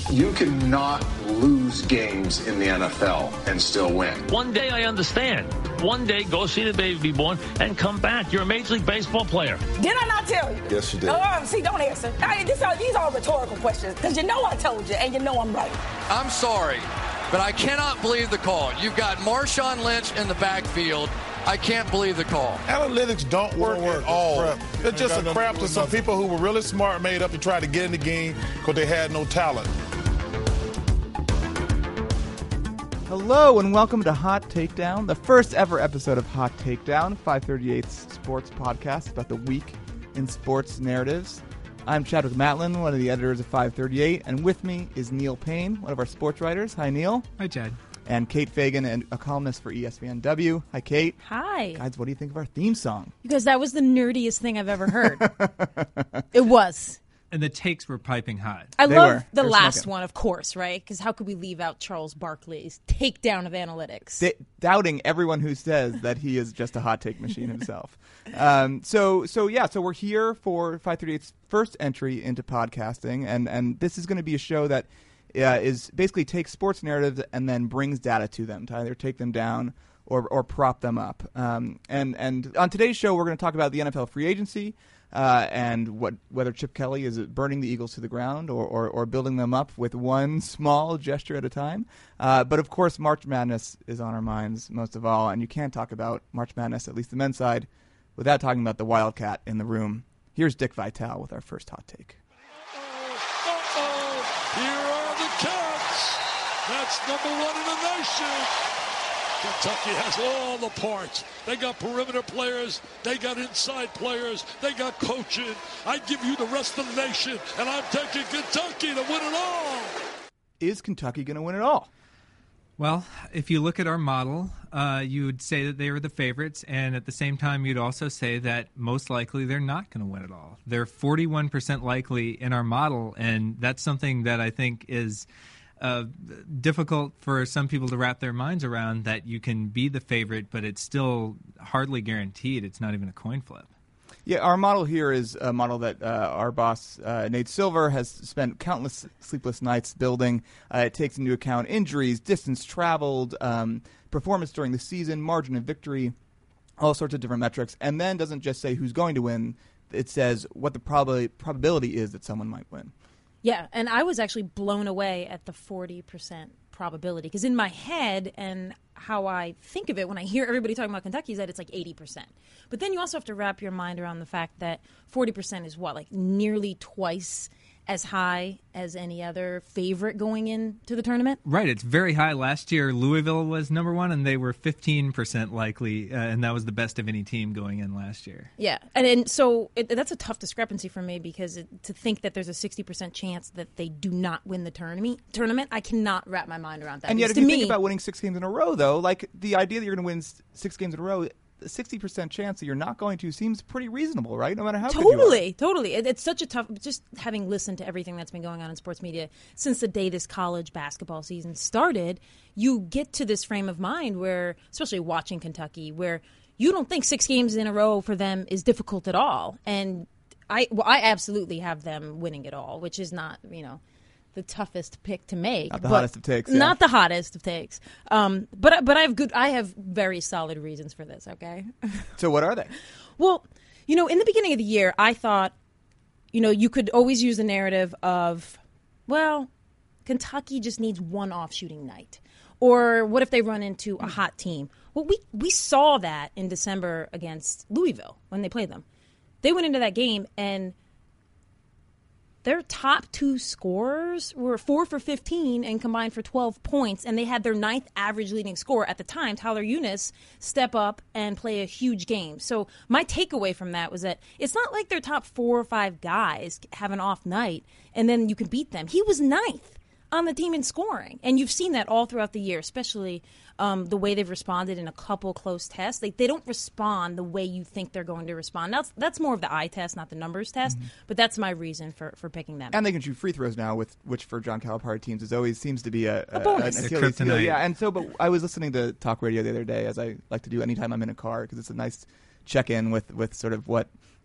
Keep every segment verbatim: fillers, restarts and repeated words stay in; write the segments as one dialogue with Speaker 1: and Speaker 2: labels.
Speaker 1: You cannot lose games in the N F L and still win.
Speaker 2: One day I understand. One day go see the baby be born and come back. You're a Major League Baseball player.
Speaker 3: Did I not tell you?
Speaker 1: Yes, you did.
Speaker 3: Oh, see, don't answer. I, this are, these are rhetorical questions because you know I told you and you know I'm right.
Speaker 4: I'm sorry, but I cannot believe the call. You've got Marshawn Lynch in the backfield. I can't believe the call.
Speaker 5: Analytics don't work, work at all. It's, it's just a crap to some nothing. people who were really smart, made up to try to get in the game because they had no talent.
Speaker 6: Hello and welcome to Hot Takedown, the first ever episode of Hot Takedown, five thirty-eight's sports podcast about the week in sports narratives. I'm Chadwick Matlin, one of the editors of five thirty-eight, and with me is Neil Payne, one of our sports writers. Hi, Neil.
Speaker 7: Hi, Chad.
Speaker 6: And Kate Fagan, and a columnist for E S P N W. Hi, Kate.
Speaker 8: Hi.
Speaker 6: Guys, what do you think of our theme song?
Speaker 8: Because that was the nerdiest thing I've ever heard. It was.
Speaker 7: And the takes were piping hot.
Speaker 8: I
Speaker 6: They
Speaker 8: love
Speaker 6: were.
Speaker 8: the
Speaker 6: They were
Speaker 8: last
Speaker 6: smoking.
Speaker 8: one, of course, right? Because how could we leave out Charles Barkley's takedown of analytics?
Speaker 6: D- doubting everyone who says that he is just a hot take machine himself. um, so, so yeah, so we're here for five thirty-eight's first entry into podcasting, and, and this is going to be a show that uh, is basically takes sports narratives and then brings data to them to either take them down or, or prop them up. Um, and, and on today's show, we're going to talk about the N F L free agency, Uh, and what whether Chip Kelly is burning the Eagles to the ground or, or, or building them up with one small gesture at a time. Uh, but, of course, March Madness is on our minds most of all, and you can't talk about March Madness, at least the men's side, without talking about the Wildcat in the room. Here's Dick Vitale with our first hot take.
Speaker 9: Uh-oh, uh-oh, here are the Cats. That's number one in the nation. Kentucky has all the parts. They got perimeter players. They got inside players. They got coaching. I give you the rest of the nation, and I'm taking Kentucky to win it all.
Speaker 6: Is Kentucky going to win it all?
Speaker 7: Well, if you look at our model, uh, you would say that they were the favorites, and at the same time, you'd also say that most likely they're not going to win it all. They're forty-one percent likely in our model, and that's something that I think is Uh, difficult for some people to wrap their minds around, that you can be the favorite, but it's still hardly guaranteed. It's not even a coin flip.
Speaker 6: Yeah, our model here is a model that uh, our boss, uh, Nate Silver, has spent countless sleepless nights building. Uh, it takes into account injuries, distance traveled, um, performance during the season, margin of victory, all sorts of different metrics, and then doesn't just say who's going to win. It says what the prob- probability is that someone might win.
Speaker 8: Yeah, and I was actually blown away at the forty percent probability, because in my head and how I think of it when I hear everybody talking about Kentucky is that it's like eighty percent. But then you also have to wrap your mind around the fact that forty percent is what, like nearly twice as high as any other favorite going into the tournament?
Speaker 7: Right, it's very high. Last year, Louisville was number one, and they were fifteen percent likely, uh, and that was the best of any team going in last year.
Speaker 8: Yeah, and, and so it, that's a tough discrepancy for me, because it, to think that there's a sixty percent chance that they do not win the tournament, tournament, I cannot wrap my mind around that.
Speaker 6: And yet,
Speaker 8: because
Speaker 6: if you
Speaker 8: to
Speaker 6: think
Speaker 8: me,
Speaker 6: about winning six games in a row, though, like the idea that you're going to win s- six games in a row, the sixty percent chance that you're not going to seems pretty reasonable, right? No matter how good you are.
Speaker 8: Totally, totally. It, it's such a tough, just having listened to everything that's been going on in sports media since the day this college basketball season started, you get to this frame of mind where, especially watching Kentucky, where you don't think six games in a row for them is difficult at all. And I, well, I absolutely have them winning it all, which is not, you know, the toughest pick to make.
Speaker 6: Not the hottest of takes. Yeah.
Speaker 8: Not the hottest of takes. Um, but but I have good. I have very solid reasons for this. Okay.
Speaker 6: So what are they?
Speaker 8: Well, you know, in the beginning of the year, I thought, you know, you could always use the narrative of, well, Kentucky just needs one off shooting night, or what if they run into a hot team? Well, we we saw that in December against Louisville when they played them. They went into that game and their top two scorers were four for fifteen and combined for twelve points, and they had their ninth average leading scorer at the time, Tyler Eunice, step up and play a huge game. So my takeaway from that was that it's not like their top four or five guys have an off night and then you can beat them. He was ninth on the team in scoring, and you've seen that all throughout the year, especially um, the way they've responded in a couple close tests. They, they don't respond the way you think they're going to respond. That's that's more of the eye test, not the numbers test, mm-hmm. but that's my reason for, for picking them.
Speaker 6: And they can shoot free throws now, with which for John Calipari teams is always seems to be a,
Speaker 8: a, a bonus.
Speaker 6: A,
Speaker 7: a kryptonite.
Speaker 6: Yeah, and so, but I was listening to talk radio the other day, as I like to do anytime I'm in a car, because it's a nice check-in with, with sort of what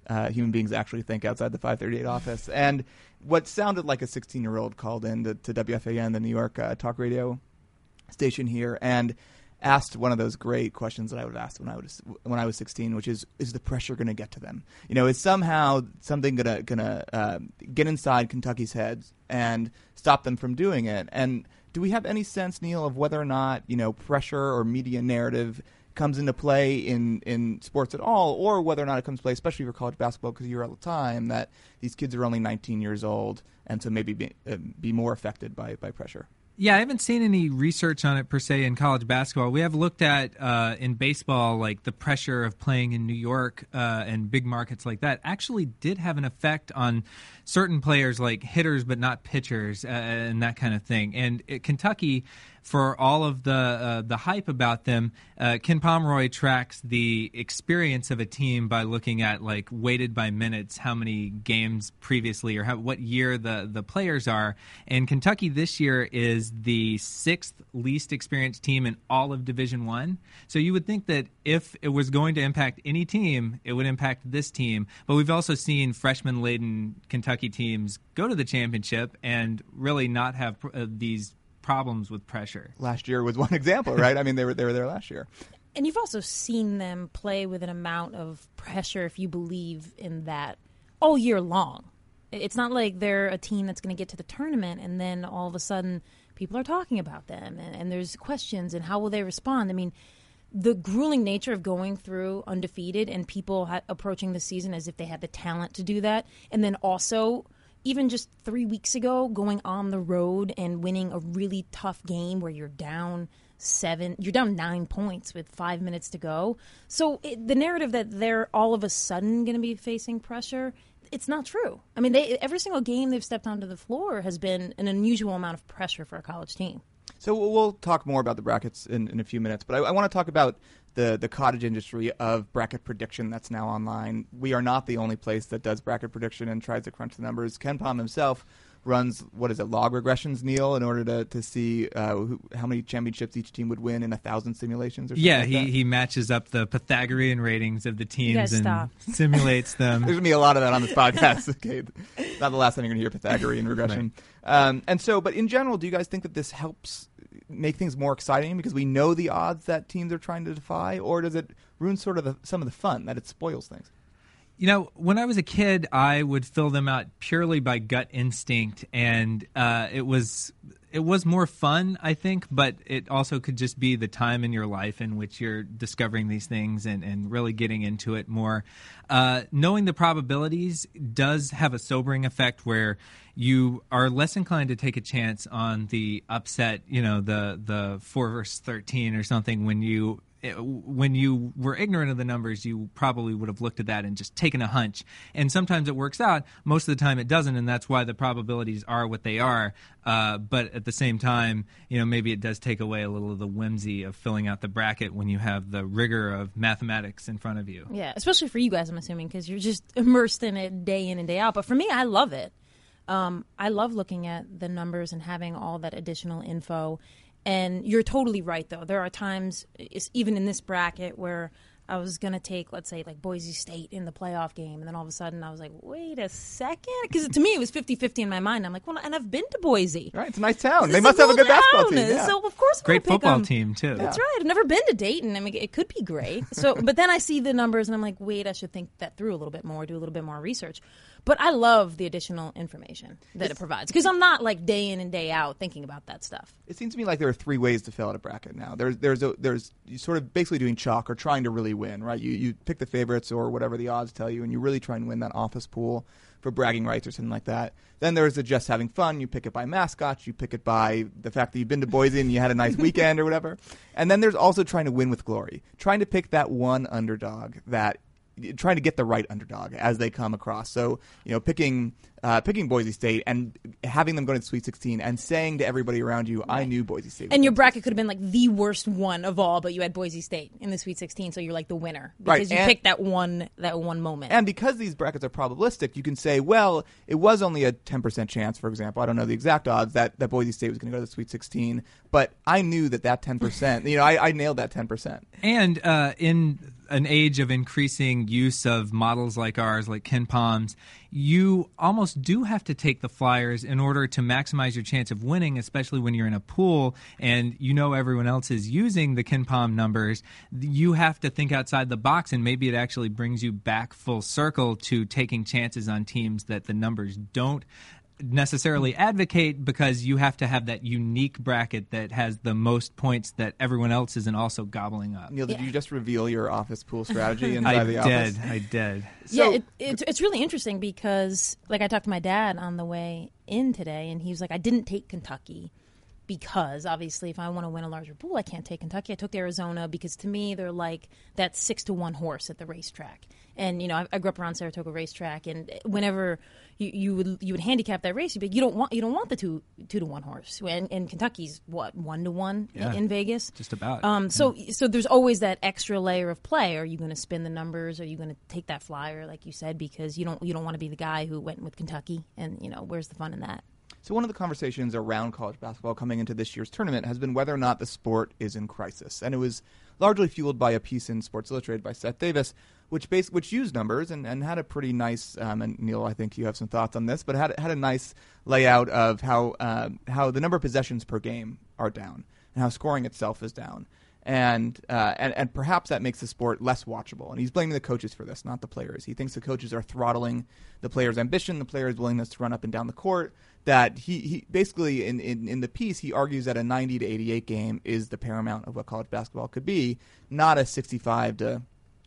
Speaker 6: uh, human beings actually think outside the five thirty-eight office. And what sounded like a sixteen-year-old called in to, to W F A N, the New York uh, talk radio station here, and asked one of those great questions that I would have asked when I was when I was sixteen, which is: is the pressure going to get to them? You know, is somehow something gonna gonna uh, get inside Kentucky's heads and stop them from doing it? And do we have any sense, Neil, of whether or not you know pressure or media narrative comes into play in, in sports at all, or whether or not it comes to play, especially for college basketball, because you hear all the time that these kids are only nineteen years old, and so maybe be, uh, be more affected by, by pressure?
Speaker 7: Yeah, I haven't seen any research on it per se in college basketball. We have looked at uh, in baseball, like the pressure of playing in New York uh, and big markets like that actually did have an effect on certain players, like hitters but not pitchers, uh, and that kind of thing. And it, Kentucky, for all of the uh, the hype about them, uh, Ken Pomeroy tracks the experience of a team by looking at like weighted by minutes, how many games previously or how, what year the, the players are. And Kentucky this year is the sixth least experienced team in all of Division One. So you would think that if it was going to impact any team, it would impact this team. But we've also seen freshman-laden Kentucky teams go to the championship and really not have uh, these problems with pressure.
Speaker 6: Last year was one example, right? I mean, they were they were there last year.
Speaker 8: And you've also seen them play with an amount of pressure, if you believe in that, all year long. It's not like they're a team that's going to get to the tournament and then all of a sudden people are talking about them and, and there's questions and how will they respond. I mean, the grueling nature of going through undefeated and people ha- approaching the season as if they had the talent to do that, and then also even just three weeks ago going on the road and winning a really tough game where you're down seven, you're down nine points with five minutes to go. So it, the narrative that they're all of a sudden going to be facing pressure, it's not true. I mean, they, every single game they've stepped onto the floor has been an unusual amount of pressure for a college team.
Speaker 6: So we'll talk more about the brackets in, in a few minutes, but I, I want to talk about the, the cottage industry of bracket prediction that's now online. We are not the only place that does bracket prediction and tries to crunch the numbers. Ken Pom himself runs, what is it, log regressions, Neil, in order to, to see uh, who, how many championships each team would win in a thousand simulations or something
Speaker 7: Yeah,
Speaker 6: like
Speaker 7: he,
Speaker 6: that?
Speaker 7: he matches up the Pythagorean ratings of the teams and
Speaker 8: stop.
Speaker 7: simulates them.
Speaker 6: There's going to be a lot of that on this podcast. Okay, not the last time you're going to hear Pythagorean regression. Right. Um, and so, but in general, do you guys think that this helps make things more exciting because we know the odds that teams are trying to defy, or does it ruin sort of the, some of the fun, that it spoils things?
Speaker 7: You know, when I was a kid, I would fill them out purely by gut instinct, and uh, it was it was more fun, I think, but it also could just be the time in your life in which you're discovering these things and, and really getting into it more. Uh, knowing the probabilities does have a sobering effect where you are less inclined to take a chance on the upset, you know, the the four versus thirteen or something when you when you were ignorant of the numbers, you probably would have looked at that and just taken a hunch. And sometimes it works out. Most of the time it doesn't, and that's why the probabilities are what they are. Uh, but at the same time, you know, maybe it does take away a little of the whimsy of filling out the bracket when you have the rigor of mathematics in front of you.
Speaker 8: Yeah, especially for you guys, I'm assuming, because you're just immersed in it day in and day out. But for me, I love it. Um, I love looking at the numbers and having all that additional info. And you're totally right, though. There are times, even in this bracket, where I was going to take, let's say, like Boise State in the playoff game. And then all of a sudden I was like, wait a second. Because to me, it was fifty-fifty in my mind. I'm like, well, and I've been to Boise.
Speaker 6: Right, it's a nice town. They
Speaker 8: It's
Speaker 6: must
Speaker 8: a
Speaker 6: have a good
Speaker 8: little
Speaker 6: basketball
Speaker 8: town.
Speaker 6: team. Yeah.
Speaker 8: So, of course, I'm
Speaker 7: Great
Speaker 8: gonna pick
Speaker 7: football
Speaker 8: them.
Speaker 7: team, too.
Speaker 8: That's right. I've never been to Dayton. I mean, it could be great. So, but then I see the numbers and I'm like, wait, I should think that through a little bit more, do a little bit more research. But I love the additional information that it provides because I'm not like day in and day out thinking about that stuff.
Speaker 6: It seems to me like there are three ways to fill out a bracket now. There's there's a, there's you sort of basically doing chalk or trying to really win, right? You you pick the favorites or whatever the odds tell you, and you really try and win that office pool for bragging rights or something like that. Then there's the just having fun. You pick it by mascots. You pick it by the fact that you've been to Boise and you had a nice weekend or whatever. And then there's also trying to win with glory, trying to pick that one underdog that. Trying to get the right underdog as they come across. So, you know, picking uh, picking Boise State and having them go to the Sweet sixteen and saying to everybody around you, I knew Boise State.
Speaker 8: And your bracket could have been like the worst one of all, but you had Boise State in the Sweet sixteen, so you're like the winner because
Speaker 6: right.
Speaker 8: you
Speaker 6: and,
Speaker 8: picked that one that one moment.
Speaker 6: And because these brackets are probabilistic, you can say, well, it was only a ten percent chance, for example. I don't know the exact odds that, that Boise State was going to go to the Sweet sixteen, but I knew that that ten percent, you know, I, I nailed that ten percent.
Speaker 7: And uh, in an age of increasing use of models like ours, like KenPom's, you almost do have to take the flyers in order to maximize your chance of winning, especially when you're in a pool and you know everyone else is using the KenPom numbers. You have to think outside the box, and maybe it actually brings you back full circle to taking chances on teams that the numbers don't necessarily advocate, because you have to have that unique bracket that has the most points that everyone else isn't also gobbling up.
Speaker 6: Neil, did yeah. you just reveal your office pool strategy inside
Speaker 7: I
Speaker 6: the
Speaker 7: did,
Speaker 6: office?
Speaker 7: I did.
Speaker 8: So, yeah, it, it, it's really interesting because, like, I talked to my dad on the way in today, and he was like, I didn't take Kentucky because, obviously, if I want to win a larger pool, I can't take Kentucky. I took Arizona because, to me, they're like that six to one horse at the racetrack. And, you know, I, I grew up around Saratoga Racetrack, and whenever you, you would you would handicap that race, you'd be, you don't want you don't want the two two to one horse. And, and Kentucky's what one to one
Speaker 7: yeah,
Speaker 8: in Vegas,
Speaker 7: just about.
Speaker 8: Um, so yeah. so there's always that extra layer of play. Are you going to spin the numbers? Are you going to take that flyer, like you said, because you don't you don't want to be the guy who went with Kentucky? And you know, where's the fun in that?
Speaker 6: So one of the conversations around college basketball coming into this year's tournament has been whether or not the sport is in crisis, and it was largely fueled by a piece in Sports Illustrated by Seth Davis, which base, which used numbers and, and had a pretty nice, um, and Neil, I think you have some thoughts on this, but had had a nice layout of how uh, how the number of possessions per game are down and how scoring itself is down. And, uh, and and perhaps that makes the sport less watchable. And he's blaming the coaches for this, not the players. He thinks the coaches are throttling the players' ambition, the players' willingness to run up and down the court. That he, he basically, in, in, in the piece, he argues that a ninety to eighty-eight game is the paramount of what college basketball could be, not a sixty-five to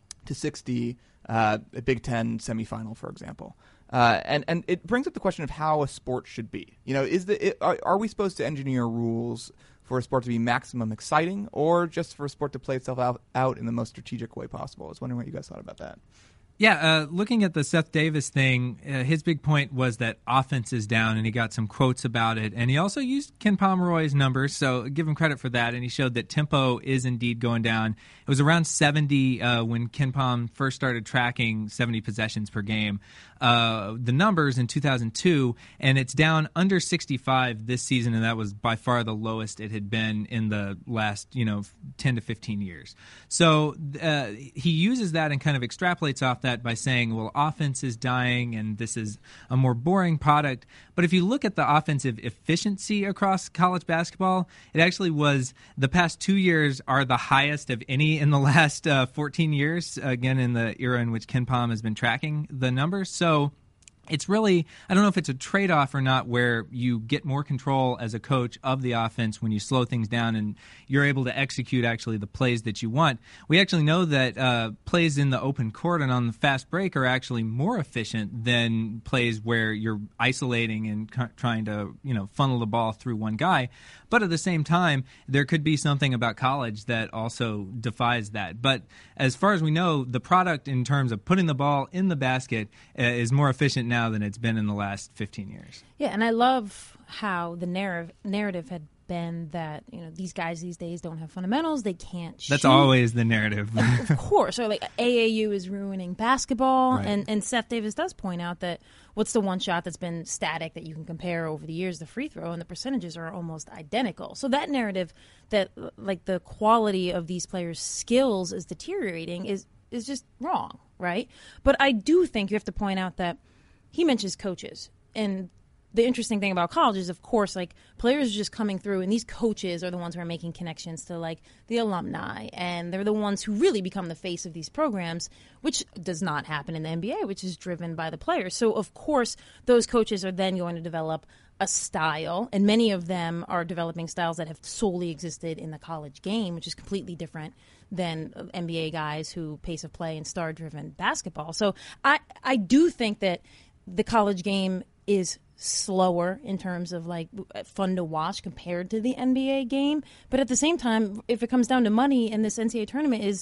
Speaker 6: sixty uh, a Big Ten semifinal, for example. Uh, and, and it brings up the question of how a sport should be. You know, is the it, are, are we supposed to engineer rules for a sport to be maximum exciting, or just for a sport to play itself out, out in the most strategic way possible? I was wondering what you guys thought about that.
Speaker 7: Yeah, uh, looking at the Seth Davis thing, uh, his big point was that offense is down, and he got some quotes about it. And he also used Ken Pomeroy's numbers, so give him credit for that. And he showed that tempo is indeed going down. It was around seventy uh, when Ken Pom first started tracking seventy possessions per game. Uh, the numbers in two thousand two, and it's down under sixty-five this season, and that was by far the lowest it had been in the last, you know, ten to fifteen years. So uh, he uses that and kind of extrapolates off that by saying, well, offense is dying and this is a more boring product. But if you look at the offensive efficiency across college basketball, it actually was the past two years are the highest of any in the last uh, fourteen years, again, in the era in which Ken Pom has been tracking the numbers. So it's really, I don't know if it's a trade-off or not, where you get more control as a coach of the offense when you slow things down and you're able to execute actually the plays that you want. We actually know that uh, plays in the open court and on the fast break are actually more efficient than plays where you're isolating and c- trying to, you know, funnel the ball through one guy. But at the same time, there could be something about college that also defies that. But as far as we know, the product in terms of putting the ball in the basket uh, is more efficient now than it's been in the last fifteen years.
Speaker 8: Yeah, and I love how the narrative narrative had been that, you know, these guys these days don't have fundamentals, they can't shoot.
Speaker 7: That's always the narrative.
Speaker 8: Of course. Or like A A U is ruining basketball,
Speaker 7: right.
Speaker 8: and, and Seth Davis does point out that what's the one shot that's been static that you can compare over the years? The free throw, and the percentages are almost identical. So that narrative that like the quality of these players' skills is deteriorating is is just wrong, right? But I do think you have to point out that he mentions coaches, and the interesting thing about college is, of course, like players are just coming through, and these coaches are the ones who are making connections to like the alumni, and they're the ones who really become the face of these programs, which does not happen in the N B A, which is driven by the players. So, of course, those coaches are then going to develop a style, and many of them are developing styles that have solely existed in the college game, which is completely different than N B A guys who pace of play and star-driven basketball. So I, I do think that the college game is slower in terms of like fun to watch compared to the N B A game. But at the same time, if it comes down to money and this N C double A tournament is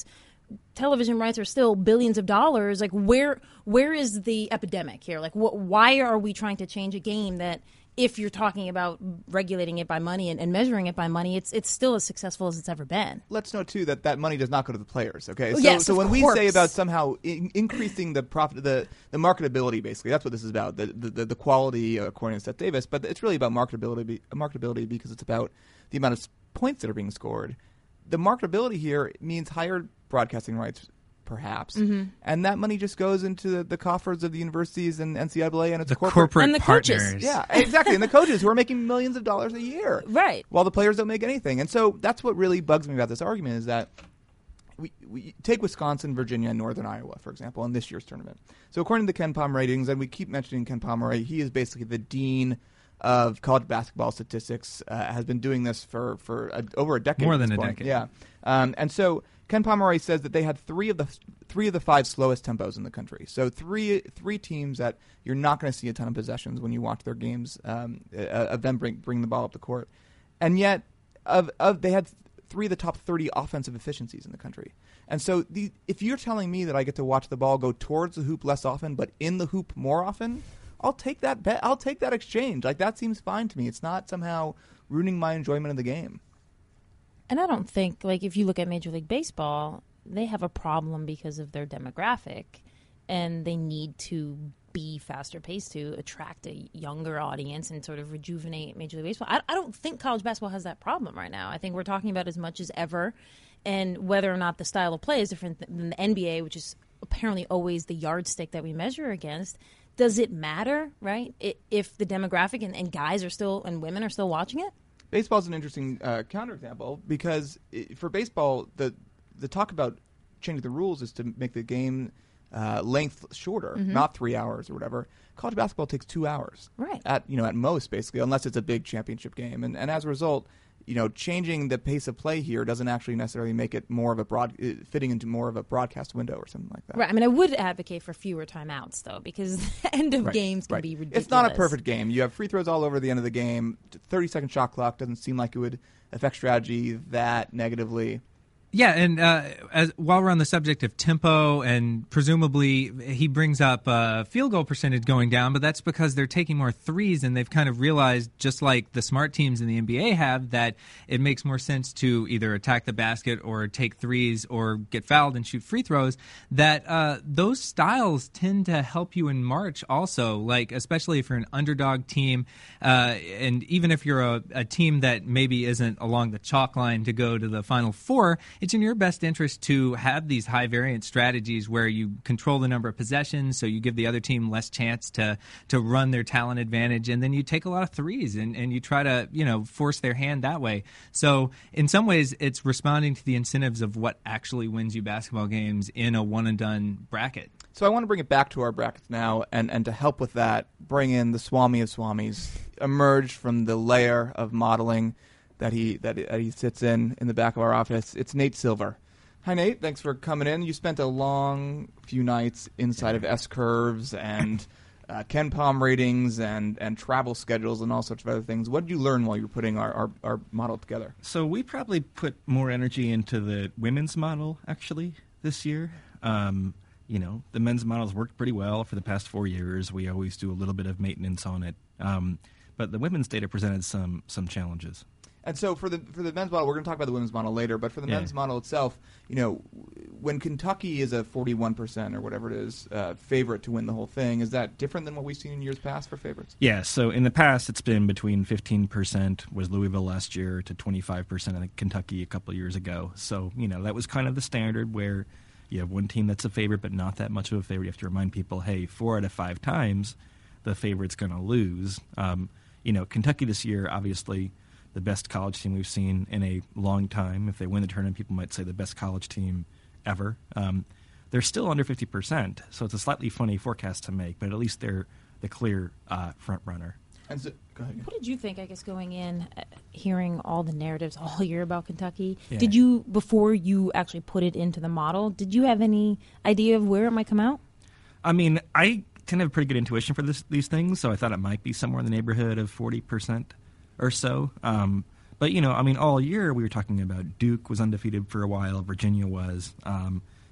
Speaker 8: television rights are still billions of dollars. Like, where where is the epidemic here? Like, wh- why are we trying to change a game that, if you're talking about regulating it by money and, and measuring it by money, it's it's still as successful as it's ever been.
Speaker 6: Let's note, too, that that money does not go to the players, okay?
Speaker 8: Oh,
Speaker 6: So,
Speaker 8: yes,
Speaker 6: so
Speaker 8: of
Speaker 6: when we
Speaker 8: course.
Speaker 6: say about somehow in- increasing the profit, the, the marketability, basically, that's what this is about, the the, the quality, according to Seth Davis, but it's really about marketability, marketability because it's about the amount of points that are being scored. The marketability here means higher broadcasting rights, perhaps,
Speaker 8: mm-hmm.
Speaker 6: and that money just goes into the, the coffers of the universities and N C double A and its
Speaker 7: the
Speaker 6: corporate,
Speaker 7: corporate
Speaker 8: and the
Speaker 7: partners.
Speaker 8: coaches.
Speaker 6: Yeah, exactly, and the coaches who are making millions of dollars a year,
Speaker 8: Right.
Speaker 6: while the players don't make anything. And so that's what really bugs me about this argument is that we, we take Wisconsin, Virginia, and Northern Iowa, for example, in this year's tournament. So according to the Ken Pom ratings, and we keep mentioning Ken Pomeroy, he is basically the dean of college basketball statistics, uh, has been doing this for, for a, over a decade.
Speaker 7: More
Speaker 6: at
Speaker 7: than
Speaker 6: this
Speaker 7: a
Speaker 6: point.
Speaker 7: decade.
Speaker 6: Yeah. Um, and so Ken Pomeroy says that they had three of the three of the five slowest tempos in the country. So three three teams that you're not going to see a ton of possessions when you watch their games um, uh, of them bring bring the ball up the court, and yet of of they had three of the top thirty offensive efficiencies in the country. And so the, if you're telling me that I get to watch the ball go towards the hoop less often, but in the hoop more often, I'll take that bet. I'll take that exchange. Like, that seems fine to me. It's not somehow ruining my enjoyment of the game.
Speaker 8: And I don't think, like, if you look at Major League Baseball, they have a problem because of their demographic, and they need to be faster paced to attract a younger audience and sort of rejuvenate Major League Baseball. I, I don't think college basketball has that problem right now. I think we're talking about as much as ever, and whether or not the style of play is different than the N B A, which is apparently always the yardstick that we measure against. Does it matter, right, if the demographic and, and guys are still and women are still watching it?
Speaker 6: Baseball is an interesting uh, counterexample because it, for baseball, the the talk about changing the rules is to make the game uh, length shorter,
Speaker 8: Mm-hmm.
Speaker 6: not three hours or whatever. College basketball takes two hours,
Speaker 8: Right.
Speaker 6: At you know at most, basically, unless it's a big championship game, and and as a result, you know, changing the pace of play here doesn't actually necessarily make it more of a broad, uh, fitting into more of a broadcast window or something like that.
Speaker 8: Right. I mean, I would advocate for fewer timeouts, though, because the end of
Speaker 6: Right,
Speaker 8: games can
Speaker 6: right.
Speaker 8: be ridiculous.
Speaker 6: It's not a perfect game. You have free throws all over the end of the game. thirty-second shot clock doesn't seem like it would affect strategy that negatively.
Speaker 7: Yeah, and uh, as, while we're on the subject of tempo, and presumably he brings up uh, field goal percentage going down, but that's because they're taking more threes, and they've kind of realized, just like the smart teams in the N B A have, that it makes more sense to either attack the basket or take threes or get fouled and shoot free throws, that uh, those styles tend to help you in March also, like especially if you're an underdog team, uh, and even if you're a, a team that maybe isn't along the chalk line to go to the Final Four, it's in your best interest to have these high variance strategies where you control the number of possessions, so you give the other team less chance to to run their talent advantage, and then you take a lot of threes and, and you try to, you know, force their hand that way. So in some ways, it's responding to the incentives of what actually wins you basketball games in a one and done bracket.
Speaker 6: So I want to bring it back to our brackets now, and, and to help with that, bring in the Swami of Swamis, emerged from the layer of modeling that he that he sits in in the back of our office. It's Nate Silver. Hi, Nate. Thanks for coming in. You spent a long few nights inside of S-curves and uh, Ken Pom ratings and, and travel schedules and all sorts of other things. What did you learn while you were putting our, our, our model together?
Speaker 10: So we probably put more energy into the women's model, actually, this year. Um, you know, the men's model's worked pretty well for the past four years. We always do a little bit of maintenance on it. Um, but the women's data presented some some challenges.
Speaker 6: And so for the for the men's model, we're going to talk about the women's model later, but for the
Speaker 10: Yeah.
Speaker 6: men's model itself, you know, when Kentucky is a forty-one percent or whatever it is uh, favorite to win the whole thing, is that different than what we've seen in years past for favorites?
Speaker 10: Yeah, so in the past it's been between fifteen percent was Louisville last year to twenty-five percent I think Kentucky a couple of years ago. So, you know, that was kind of the standard where you have one team that's a favorite but not that much of a favorite. You have to remind people, hey, four out of five times the favorite's going to lose. Um, you know, Kentucky this year, obviously the best college team we've seen in a long time. If they win the tournament, people might say the best college team ever. Um, they're still under fifty percent, so it's a slightly funny forecast to make, but at least they're the clear uh, front runner.
Speaker 6: And so, go ahead.
Speaker 8: What did you think, I guess, going in, uh, hearing all the narratives all year about Kentucky?
Speaker 10: Yeah.
Speaker 8: Did you, before you actually put it into the model, did you have any idea of where it might come out?
Speaker 10: I mean, I tend to have a pretty good intuition for this, these things, so I thought it might be somewhere in the neighborhood of forty percent or so. Um, but, you know, I mean, all year we were talking about Duke was undefeated for a while, Virginia was. Um,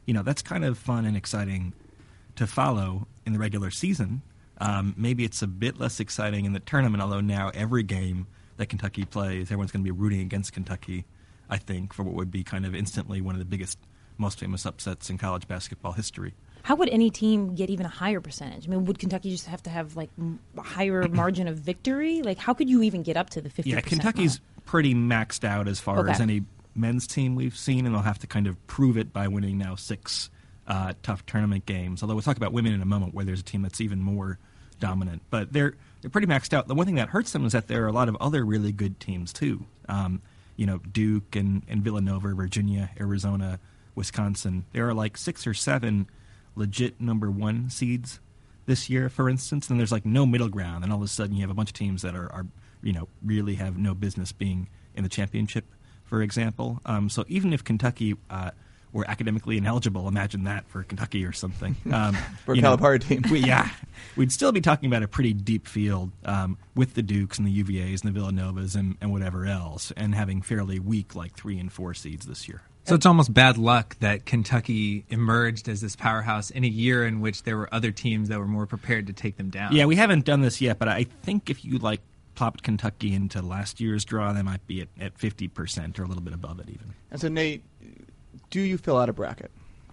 Speaker 10: you know, that's kind of fun and exciting to follow in the regular season. Um, maybe it's a bit less exciting in the tournament, although now every game that Kentucky plays, everyone's going to be rooting against Kentucky, I think, for what would be kind of instantly one of the biggest, most famous upsets in college basketball history.
Speaker 8: How would any team get even a higher percentage? I mean, would Kentucky just have to have like a higher margin of victory? Like, how could you even get up to the fifty percent?
Speaker 10: Yeah, Kentucky's
Speaker 8: mark?
Speaker 10: pretty maxed out as far
Speaker 8: Okay.
Speaker 10: as any men's team we've seen, and they'll have to kind of prove it by winning now six uh, tough tournament games. Although we'll talk about women in a moment, where there's a team that's even more dominant. But they're they're pretty maxed out. The one thing that hurts them is that there are a lot of other really good teams too. Um, you know, Duke and, and Villanova, Virginia, Arizona, Wisconsin. There are like six or seven legit number one seeds this year, for instance, and there's like no middle ground, and all of a sudden you have a bunch of teams that are, are you know, really have no business being in the championship, for example. Um, so even if Kentucky uh, were academically ineligible, imagine that for Kentucky or something. Um,
Speaker 6: for a
Speaker 10: you know,
Speaker 6: Calipari team.
Speaker 10: we, yeah, we'd still be talking about a pretty deep field um, with the Dukes and the U V As and the Villanovas and, and whatever else, and having fairly weak like three and four seeds this year.
Speaker 7: So it's almost bad luck that Kentucky emerged as this powerhouse in a year in which there were other teams that were more prepared to take them down.
Speaker 10: Yeah, we haven't done this yet, but I think if you like plopped Kentucky into last year's draw, they might be at, at fifty percent or a little bit above it even.
Speaker 6: And so, Nate, do you fill out a bracket?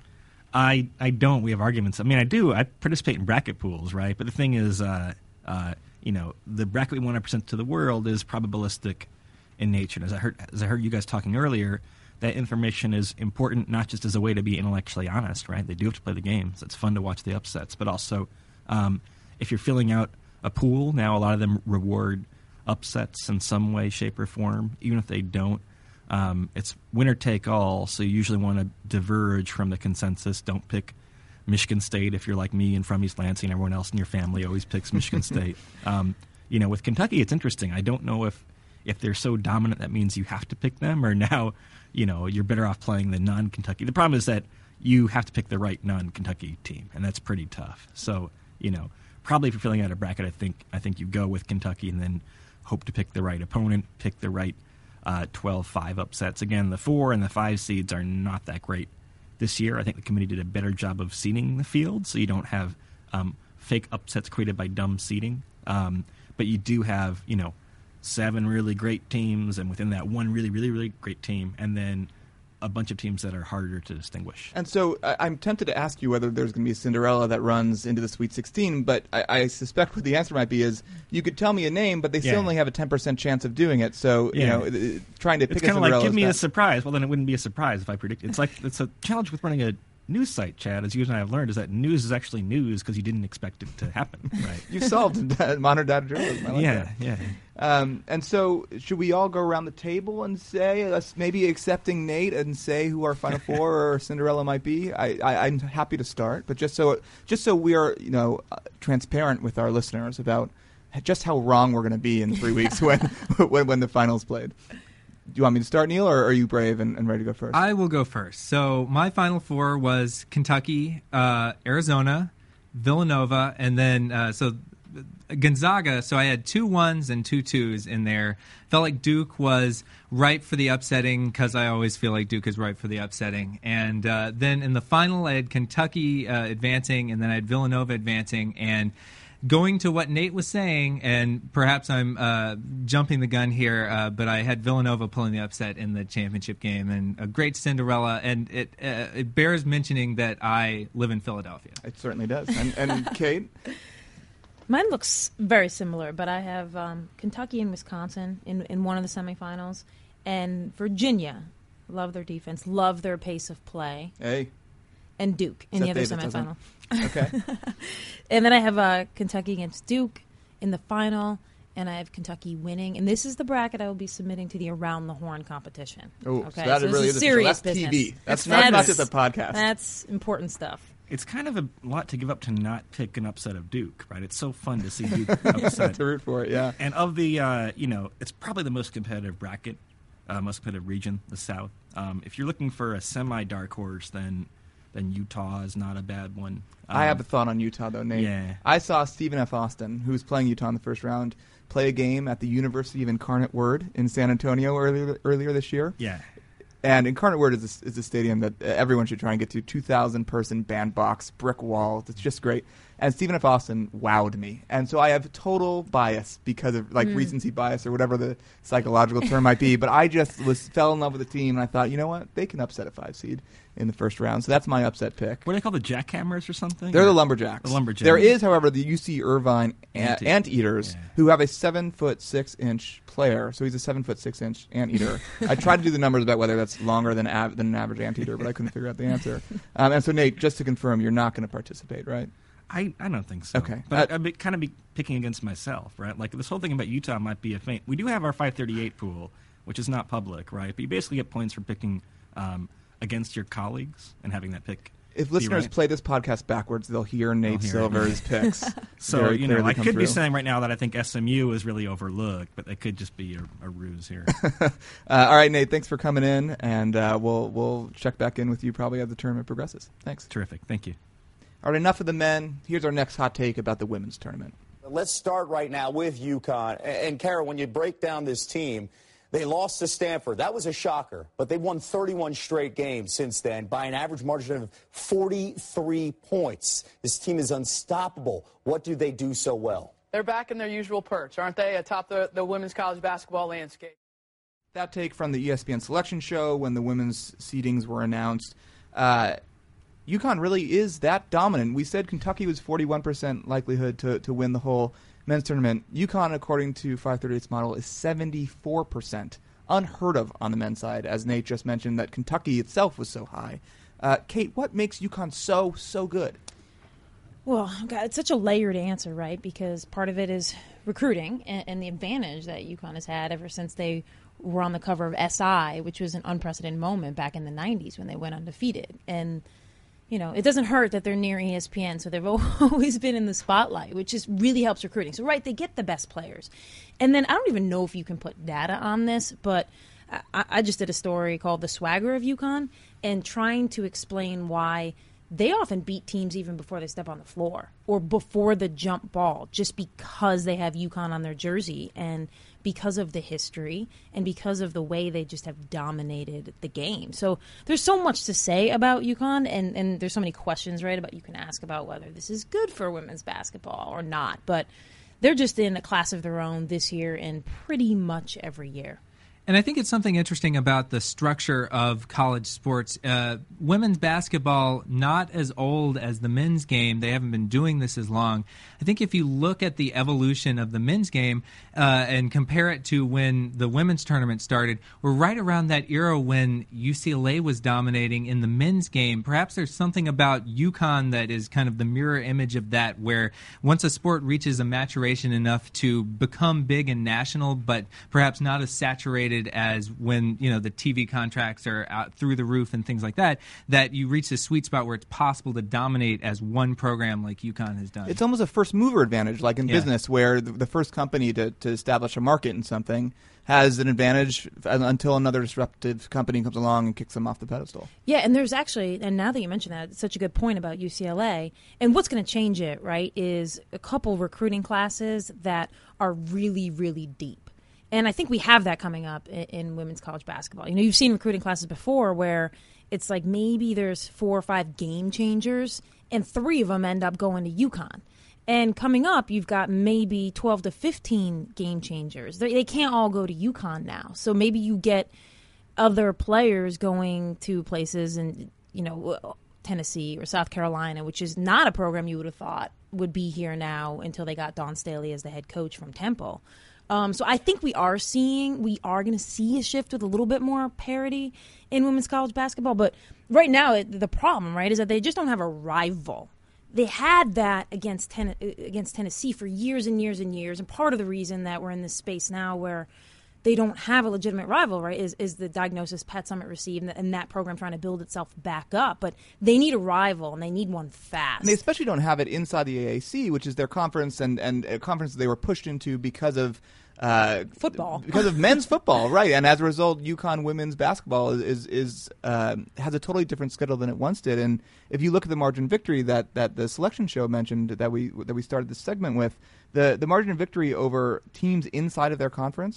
Speaker 10: I I don't. We have arguments. I mean, I do. I participate in bracket pools, right? But the thing is, uh, uh, you know, the bracket we want to present to the world is probabilistic in nature. And as I heard, as I heard you guys talking earlier, that information is important not just as a way to be intellectually honest, right? They do have to play the games. It's fun to watch the upsets. But also, um, if you're filling out a pool, now a lot of them reward upsets in some way, shape, or form. Even if they don't, um, it's winner take all, so you usually want to diverge from the consensus. Don't pick Michigan State if you're like me and from East Lansing. Everyone else in your family always picks Michigan State. Um, you know, with Kentucky, it's interesting. I don't know if, if they're so dominant that means you have to pick them, or now, you know, you're better off playing the non-Kentucky. The problem is that you have to pick the right non-Kentucky team, and that's pretty tough. So, you know, probably if you're filling out a bracket, I think I think you go with Kentucky and then hope to pick the right opponent, pick the right uh, twelve five upsets. Again, the four and the five seeds are not that great this year. I think the committee did a better job of seeding the field, so you don't have um, fake upsets created by dumb seeding. Um, but you do have, you know, seven really great teams, and within that one really, really, really great team, and then a bunch of teams that are harder to distinguish.
Speaker 6: And so I, I'm tempted to ask you whether there's going to be a Cinderella that runs into the Sweet sixteen, but I, I suspect what the answer might be is you could tell me a name, but they still
Speaker 10: Yeah.
Speaker 6: only have a ten percent chance of doing it. So, you
Speaker 10: Yeah.
Speaker 6: know, th- trying to pick
Speaker 10: It's
Speaker 6: a
Speaker 10: kind of
Speaker 6: Cinderella
Speaker 10: like, give
Speaker 6: is
Speaker 10: me
Speaker 6: bad.
Speaker 10: a surprise. Well, then it wouldn't be a surprise if I predict. It's like, it's a challenge with running a news site, Chad, as you and I have learned, is that news is actually news because you didn't expect it to happen, right?
Speaker 6: You've solved modern data journalism. I like
Speaker 10: yeah,
Speaker 6: that.
Speaker 10: yeah.
Speaker 6: Um, and so, should we all go around the table and say, uh, maybe accepting Nate and say who our Final Four or Cinderella might be? I, I, I'm happy to start, but just so just so we are, you know, uh, transparent with our listeners about just how wrong we're going to be in three weeks when, when when the finals played. Do you want me to start, Neil, or are you brave and, and ready to go first?
Speaker 7: I will go first. So my Final Four was Kentucky, uh, Arizona, Villanova, and then uh, so Gonzaga. So I had two ones and two twos in there. Felt like Duke was ripe for the upsetting because I always feel like Duke is ripe for the upsetting. And uh, then in the final, I had Kentucky uh, advancing, and then I had Villanova advancing. And going to what Nate was saying, and perhaps I'm uh, jumping the gun here, uh, but I had Villanova pulling the upset in the championship game, and a great Cinderella. And it uh, it bears mentioning that I live in Philadelphia.
Speaker 6: It certainly does. And, and Kate?
Speaker 8: Mine looks very similar, but I have um, Kentucky and Wisconsin in, in one of the semifinals, and Virginia. Love their defense, love their pace of play.
Speaker 6: Hey.
Speaker 8: And Duke in
Speaker 6: Except
Speaker 8: the other
Speaker 6: David
Speaker 8: semifinal.
Speaker 6: Okay.
Speaker 8: And then I have uh, Kentucky against Duke in the final, and I have Kentucky winning. And this is the bracket I will be submitting to the Around the Horn competition.
Speaker 6: Oh,
Speaker 8: okay?
Speaker 6: so that
Speaker 8: so
Speaker 6: really
Speaker 8: this
Speaker 6: is
Speaker 8: is serious
Speaker 6: That's
Speaker 8: business.
Speaker 6: T V. That's,
Speaker 8: That's,
Speaker 6: not, not just a podcast.
Speaker 8: That's important stuff.
Speaker 10: It's kind of a lot to give up to not pick an upset of Duke, right? It's so fun to see Duke upset.
Speaker 6: To root for it, yeah.
Speaker 10: And of the, uh, you know, it's probably the most competitive bracket, uh, most competitive region, the South. Um, if you're looking for a semi-dark horse, then then Utah is not a bad one. Um,
Speaker 6: I have a thought on Utah, though, Nate.
Speaker 10: Yeah.
Speaker 6: I saw Stephen F. Austin, who was playing Utah in the first round, play a game at the University of Incarnate Word in San Antonio earlier earlier this year.
Speaker 10: Yeah.
Speaker 6: And Incarnate Word is a, is a stadium that everyone should try and get to. two thousand person bandbox, brick wall. It's just great. And Stephen F. Austin wowed me. And so I have total bias because of, like, mm. recency bias or whatever the psychological term might be. But I just was fell in love with the team, and I thought, you know what? They can upset a five seed in the first round. So that's my upset pick.
Speaker 10: What do they call the Jackhammers or something?
Speaker 6: They're
Speaker 10: or?
Speaker 6: the Lumberjacks.
Speaker 10: The Lumberjacks.
Speaker 6: There is, however, the U C Irvine Ant- Anteaters,
Speaker 10: yeah.
Speaker 6: who have a seven foot six inch player. So he's a seven foot six inch anteater. I tried to do the numbers about whether that's longer than, av- than an average anteater, but I couldn't figure out the answer. Um, and so, Nate, just to confirm, you're not going to participate, right?
Speaker 10: I, I don't think so.
Speaker 6: Okay.
Speaker 10: But
Speaker 6: uh,
Speaker 10: I'd be, kind of be picking against myself, right? Like, this whole thing about Utah might be a feint. We do have our five thirty-eight pool, which is not public, right? But you basically get points for picking um, against your colleagues and having that pick.
Speaker 6: If listeners
Speaker 10: right.
Speaker 6: play this podcast backwards, they'll hear Nate
Speaker 10: hear
Speaker 6: Silver's picks.
Speaker 10: So, you know, I could
Speaker 6: through.
Speaker 10: be saying right now that I think S M U is really overlooked, but it could just be a, a ruse here.
Speaker 6: uh, all right, Nate, thanks for coming in, and uh, we'll we'll check back in with you probably as the tournament progresses. Thanks.
Speaker 10: Terrific. Thank you.
Speaker 6: All right, enough of the men. Here's our next hot take about the women's tournament.
Speaker 11: Let's start right now with UConn. And, Kara, when you break down this team, they lost to Stanford. That was a shocker. But they've won thirty-one straight games since then by an average margin of forty-three points. This team is unstoppable. What do they do so well?
Speaker 12: They're back in their usual perch, aren't they, atop the, the women's college basketball landscape?
Speaker 6: That take from the E S P N selection show when the women's seedings were announced. Uh, UConn really is that dominant. We said Kentucky was forty-one percent likelihood to, to win the whole men's tournament. UConn, according to five thirty-eight's model, is seventy-four percent. Unheard of on the men's side, as Nate just mentioned, that Kentucky itself was so high. Uh, Kate, what makes UConn so, so good?
Speaker 8: Well, God, it's such a layered answer, right? Because part of it is recruiting and, and the advantage that UConn has had ever since they were on the cover of S I, which was an unprecedented moment back in the nineties when they went undefeated. And you know, it doesn't hurt that they're near E S P N, so they've always been in the spotlight, which just really helps recruiting. So, right, they get the best players. And then I don't even know if you can put data on this, but I, I just did a story called The Swagger of UConn and trying to explain why they often beat teams even before they step on the floor or before the jump ball just because they have UConn on their jersey and because of the history and because of the way they just have dominated the game. So there's so much to say about UConn, and, and there's so many questions, right, about you can ask about whether this is good for women's basketball or not. But they're just in a class of their own this year and pretty much every year.
Speaker 7: And I think it's something interesting about the structure of college sports. Uh, women's basketball, not as old as the men's game. They haven't been doing this as long. I think if you look at the evolution of the men's game uh, and compare it to when the women's tournament started, we're right around that era when U C L A was dominating in the men's game. Perhaps there's something about UConn that is kind of the mirror image of that, where once a sport reaches a maturation enough to become big and national, but perhaps not as saturated as when, you know, the T V contracts are out through the roof and things like that, that you reach this sweet spot where it's possible to dominate as one program like UConn has done.
Speaker 6: It's almost a first mover advantage, like in
Speaker 7: yeah.
Speaker 6: business, where the, the first company to, to establish a market in something has an advantage until another disruptive company comes along and kicks them off the pedestal.
Speaker 8: Yeah, and there's actually, and now that you mention that, it's such a good point about U C L A. And what's going to change it, right, is a couple recruiting classes that are really, really deep. And I think we have that coming up in, in women's college basketball. You know, you've seen recruiting classes before where it's like maybe there's four or five game changers, and three of them end up going to UConn. And coming up, you've got maybe twelve to fifteen game changers. They, they can't all go to UConn now. So maybe you get other players going to places in, you know, Tennessee or South Carolina, which is not a program you would have thought would be here now until they got Dawn Staley as the head coach from Temple. Um, so I think we are seeing, we are going to see a shift with a little bit more parity in women's college basketball. But right now, it, the problem, right, is that they just don't have a rival. They had that against ten, against Tennessee for years and years and years. And part of the reason that we're in this space now where they don't have a legitimate rival, right, is, is the diagnosis Pat Summitt received and, and that program trying to build itself back up. But they need a rival, and they need one fast.
Speaker 6: And they especially don't have it inside the A A C, which is their conference and, and a conference they were pushed into because of Uh,
Speaker 8: football,
Speaker 6: because of men's football, right? And as a result, UConn women's basketball is is, is uh, has a totally different schedule than it once did. And if you look at the margin of victory that, that the selection show mentioned that we that we started this segment with, the the margin of victory over teams inside of their conference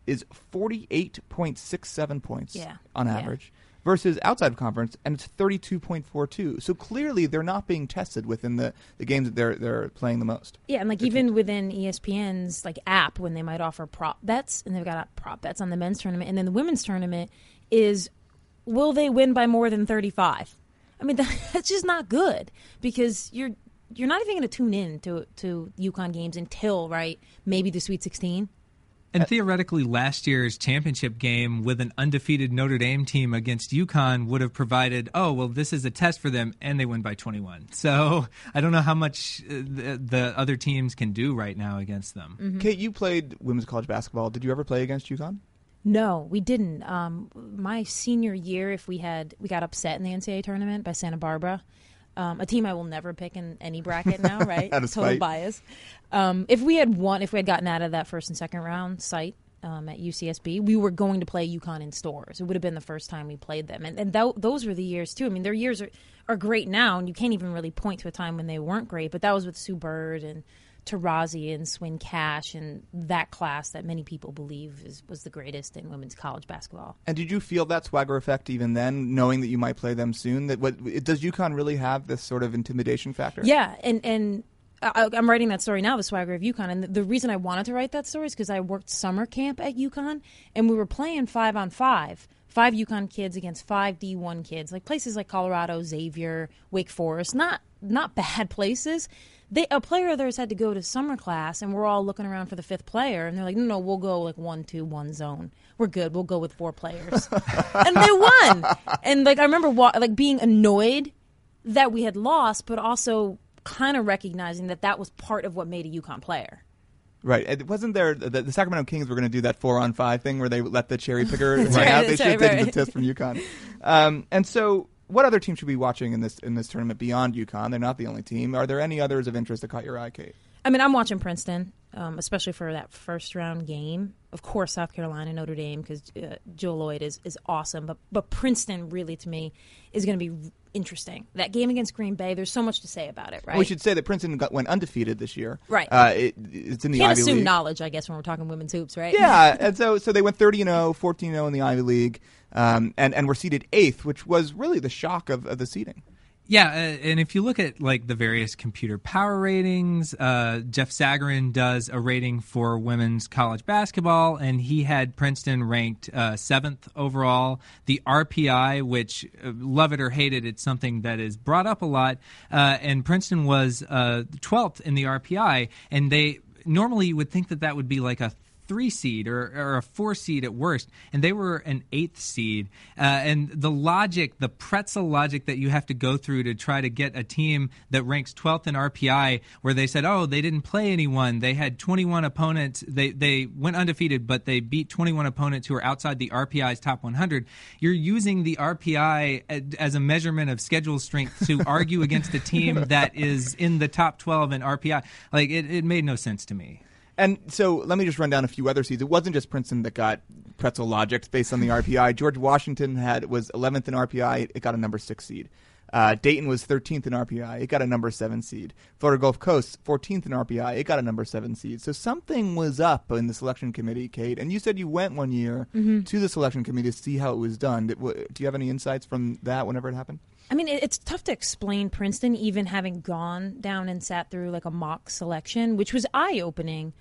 Speaker 6: is forty-eight point six seven points
Speaker 8: yeah.
Speaker 6: on
Speaker 8: yeah.
Speaker 6: average. Versus outside of conference, and it's thirty-two point four two. So clearly, they're not being tested within the, the games that they're they're playing the most.
Speaker 8: Yeah, and like even within E S P N's like app, when they might offer prop bets, and they've got prop bets on the men's tournament, and then the women's tournament is, will they win by more than thirty-five? I mean, that's just not good because you're you're not even going to tune in to to UConn games until right maybe the Sweet sixteen.
Speaker 7: And theoretically, last year's championship game with an undefeated Notre Dame team against UConn would have provided, oh, well, this is a test for them, and they win by twenty-one. So I don't know how much the, the other teams can do right now against them.
Speaker 8: Mm-hmm.
Speaker 6: Kate, you played women's college basketball. Did you ever play against UConn?
Speaker 8: No, we didn't. Um, my senior year, if we had, we got upset in the N C double A tournament by Santa Barbara. Um, a team I will never pick in any bracket now, right?
Speaker 6: Total
Speaker 8: spite. bias. Um, if we had won, if we had gotten out of that first and second round site um, at U C S B, we were going to play UConn in Stores. It would have been the first time we played them. And, and th- those were the years, too. I mean, their years are, are great now, and you can't even really point to a time when they weren't great. But that was with Sue Bird and Tarazi and Swin Cash and that class that many people believe is, was the greatest in women's college basketball.
Speaker 6: And did you feel that swagger effect even then, knowing that you might play them soon? That what does UConn really have this sort of intimidation factor?
Speaker 8: Yeah, and and I, I'm writing that story now, the swagger of UConn, and the, the reason I wanted to write that story is because I worked summer camp at UConn, and we were playing five on five. Five UConn kids against five D one kids, like places like Colorado, Xavier, Wake Forest, not not bad places. They, a player of theirs had to go to summer class, and we're all looking around for the fifth player, and they're like, no, no, we'll go like one, two, one zone. We're good. We'll go with four players. And they won. And like I remember wa- like being annoyed that we had lost, but also kind of recognizing that that was part of what made a UConn player.
Speaker 6: Right. It wasn't there the, the Sacramento Kings were going to do that four on five thing where they let the cherry picker run
Speaker 8: right,
Speaker 6: out. They should have
Speaker 8: right,
Speaker 6: taken
Speaker 8: right.
Speaker 6: the test from UConn. Um, and so, what other team should we be watching in this in this tournament beyond UConn? They're not the only team. Are there any others of interest that caught your eye, Kate?
Speaker 8: I mean, I'm watching Princeton, um, especially for that first round game. Of course, South Carolina, Notre Dame, because uh, Jill Lloyd is, is awesome. But but Princeton, really, to me, is going to be interesting. That game against Green Bay, there's so much to say about it, right?
Speaker 6: We should say that Princeton got, went undefeated this year.
Speaker 8: Right.
Speaker 6: Uh, it, it's in the
Speaker 8: Can't
Speaker 6: Ivy
Speaker 8: assume
Speaker 6: League.
Speaker 8: knowledge, I guess, when we're talking women's hoops, right?
Speaker 6: Yeah, and so so they went thirty and oh, fourteen and oh in the Ivy League, um, and, and were seeded eighth, which was really the shock of, of the seeding.
Speaker 7: Yeah, uh, and if you look at like the various computer power ratings, uh, Jeff Sagarin does a rating for women's college basketball, and he had Princeton ranked uh, seventh overall. The R P I, which uh, love it or hate it, it's something that is brought up a lot, uh, and Princeton was uh, twelfth in the R P I, and they normally you would think that that would be like a three seed or, or a four seed at worst, and they were an eighth seed. Uh, and the logic, the pretzel logic that you have to go through to try to get a team that ranks twelfth in R P I, where they said, oh, they didn't play anyone. They had twenty-one opponents. They they went undefeated, but they beat twenty-one opponents who are outside the R P I's top one hundred. You're using the R P I as a measurement of schedule strength to argue against a team that is in the top twelve in R P I. Like, it, it made no sense to me.
Speaker 6: And so let me just run down a few other seeds. It wasn't just Princeton that got pretzel logic based on the R P I. George Washington had was eleventh in R P I. It got a number six seed. Uh, Dayton was thirteenth in R P I. It got a number seven seed. Florida Gulf Coast, fourteenth in R P I. It got a number seven seed. So something was up in the selection committee, Kate. And you said you went one year
Speaker 8: mm-hmm.
Speaker 6: to the selection committee to see how it was done. Did, w- do you have any insights from that whenever it happened?
Speaker 8: I mean, it's tough to explain Princeton, even having gone down and sat through like a mock selection, which was eye-opening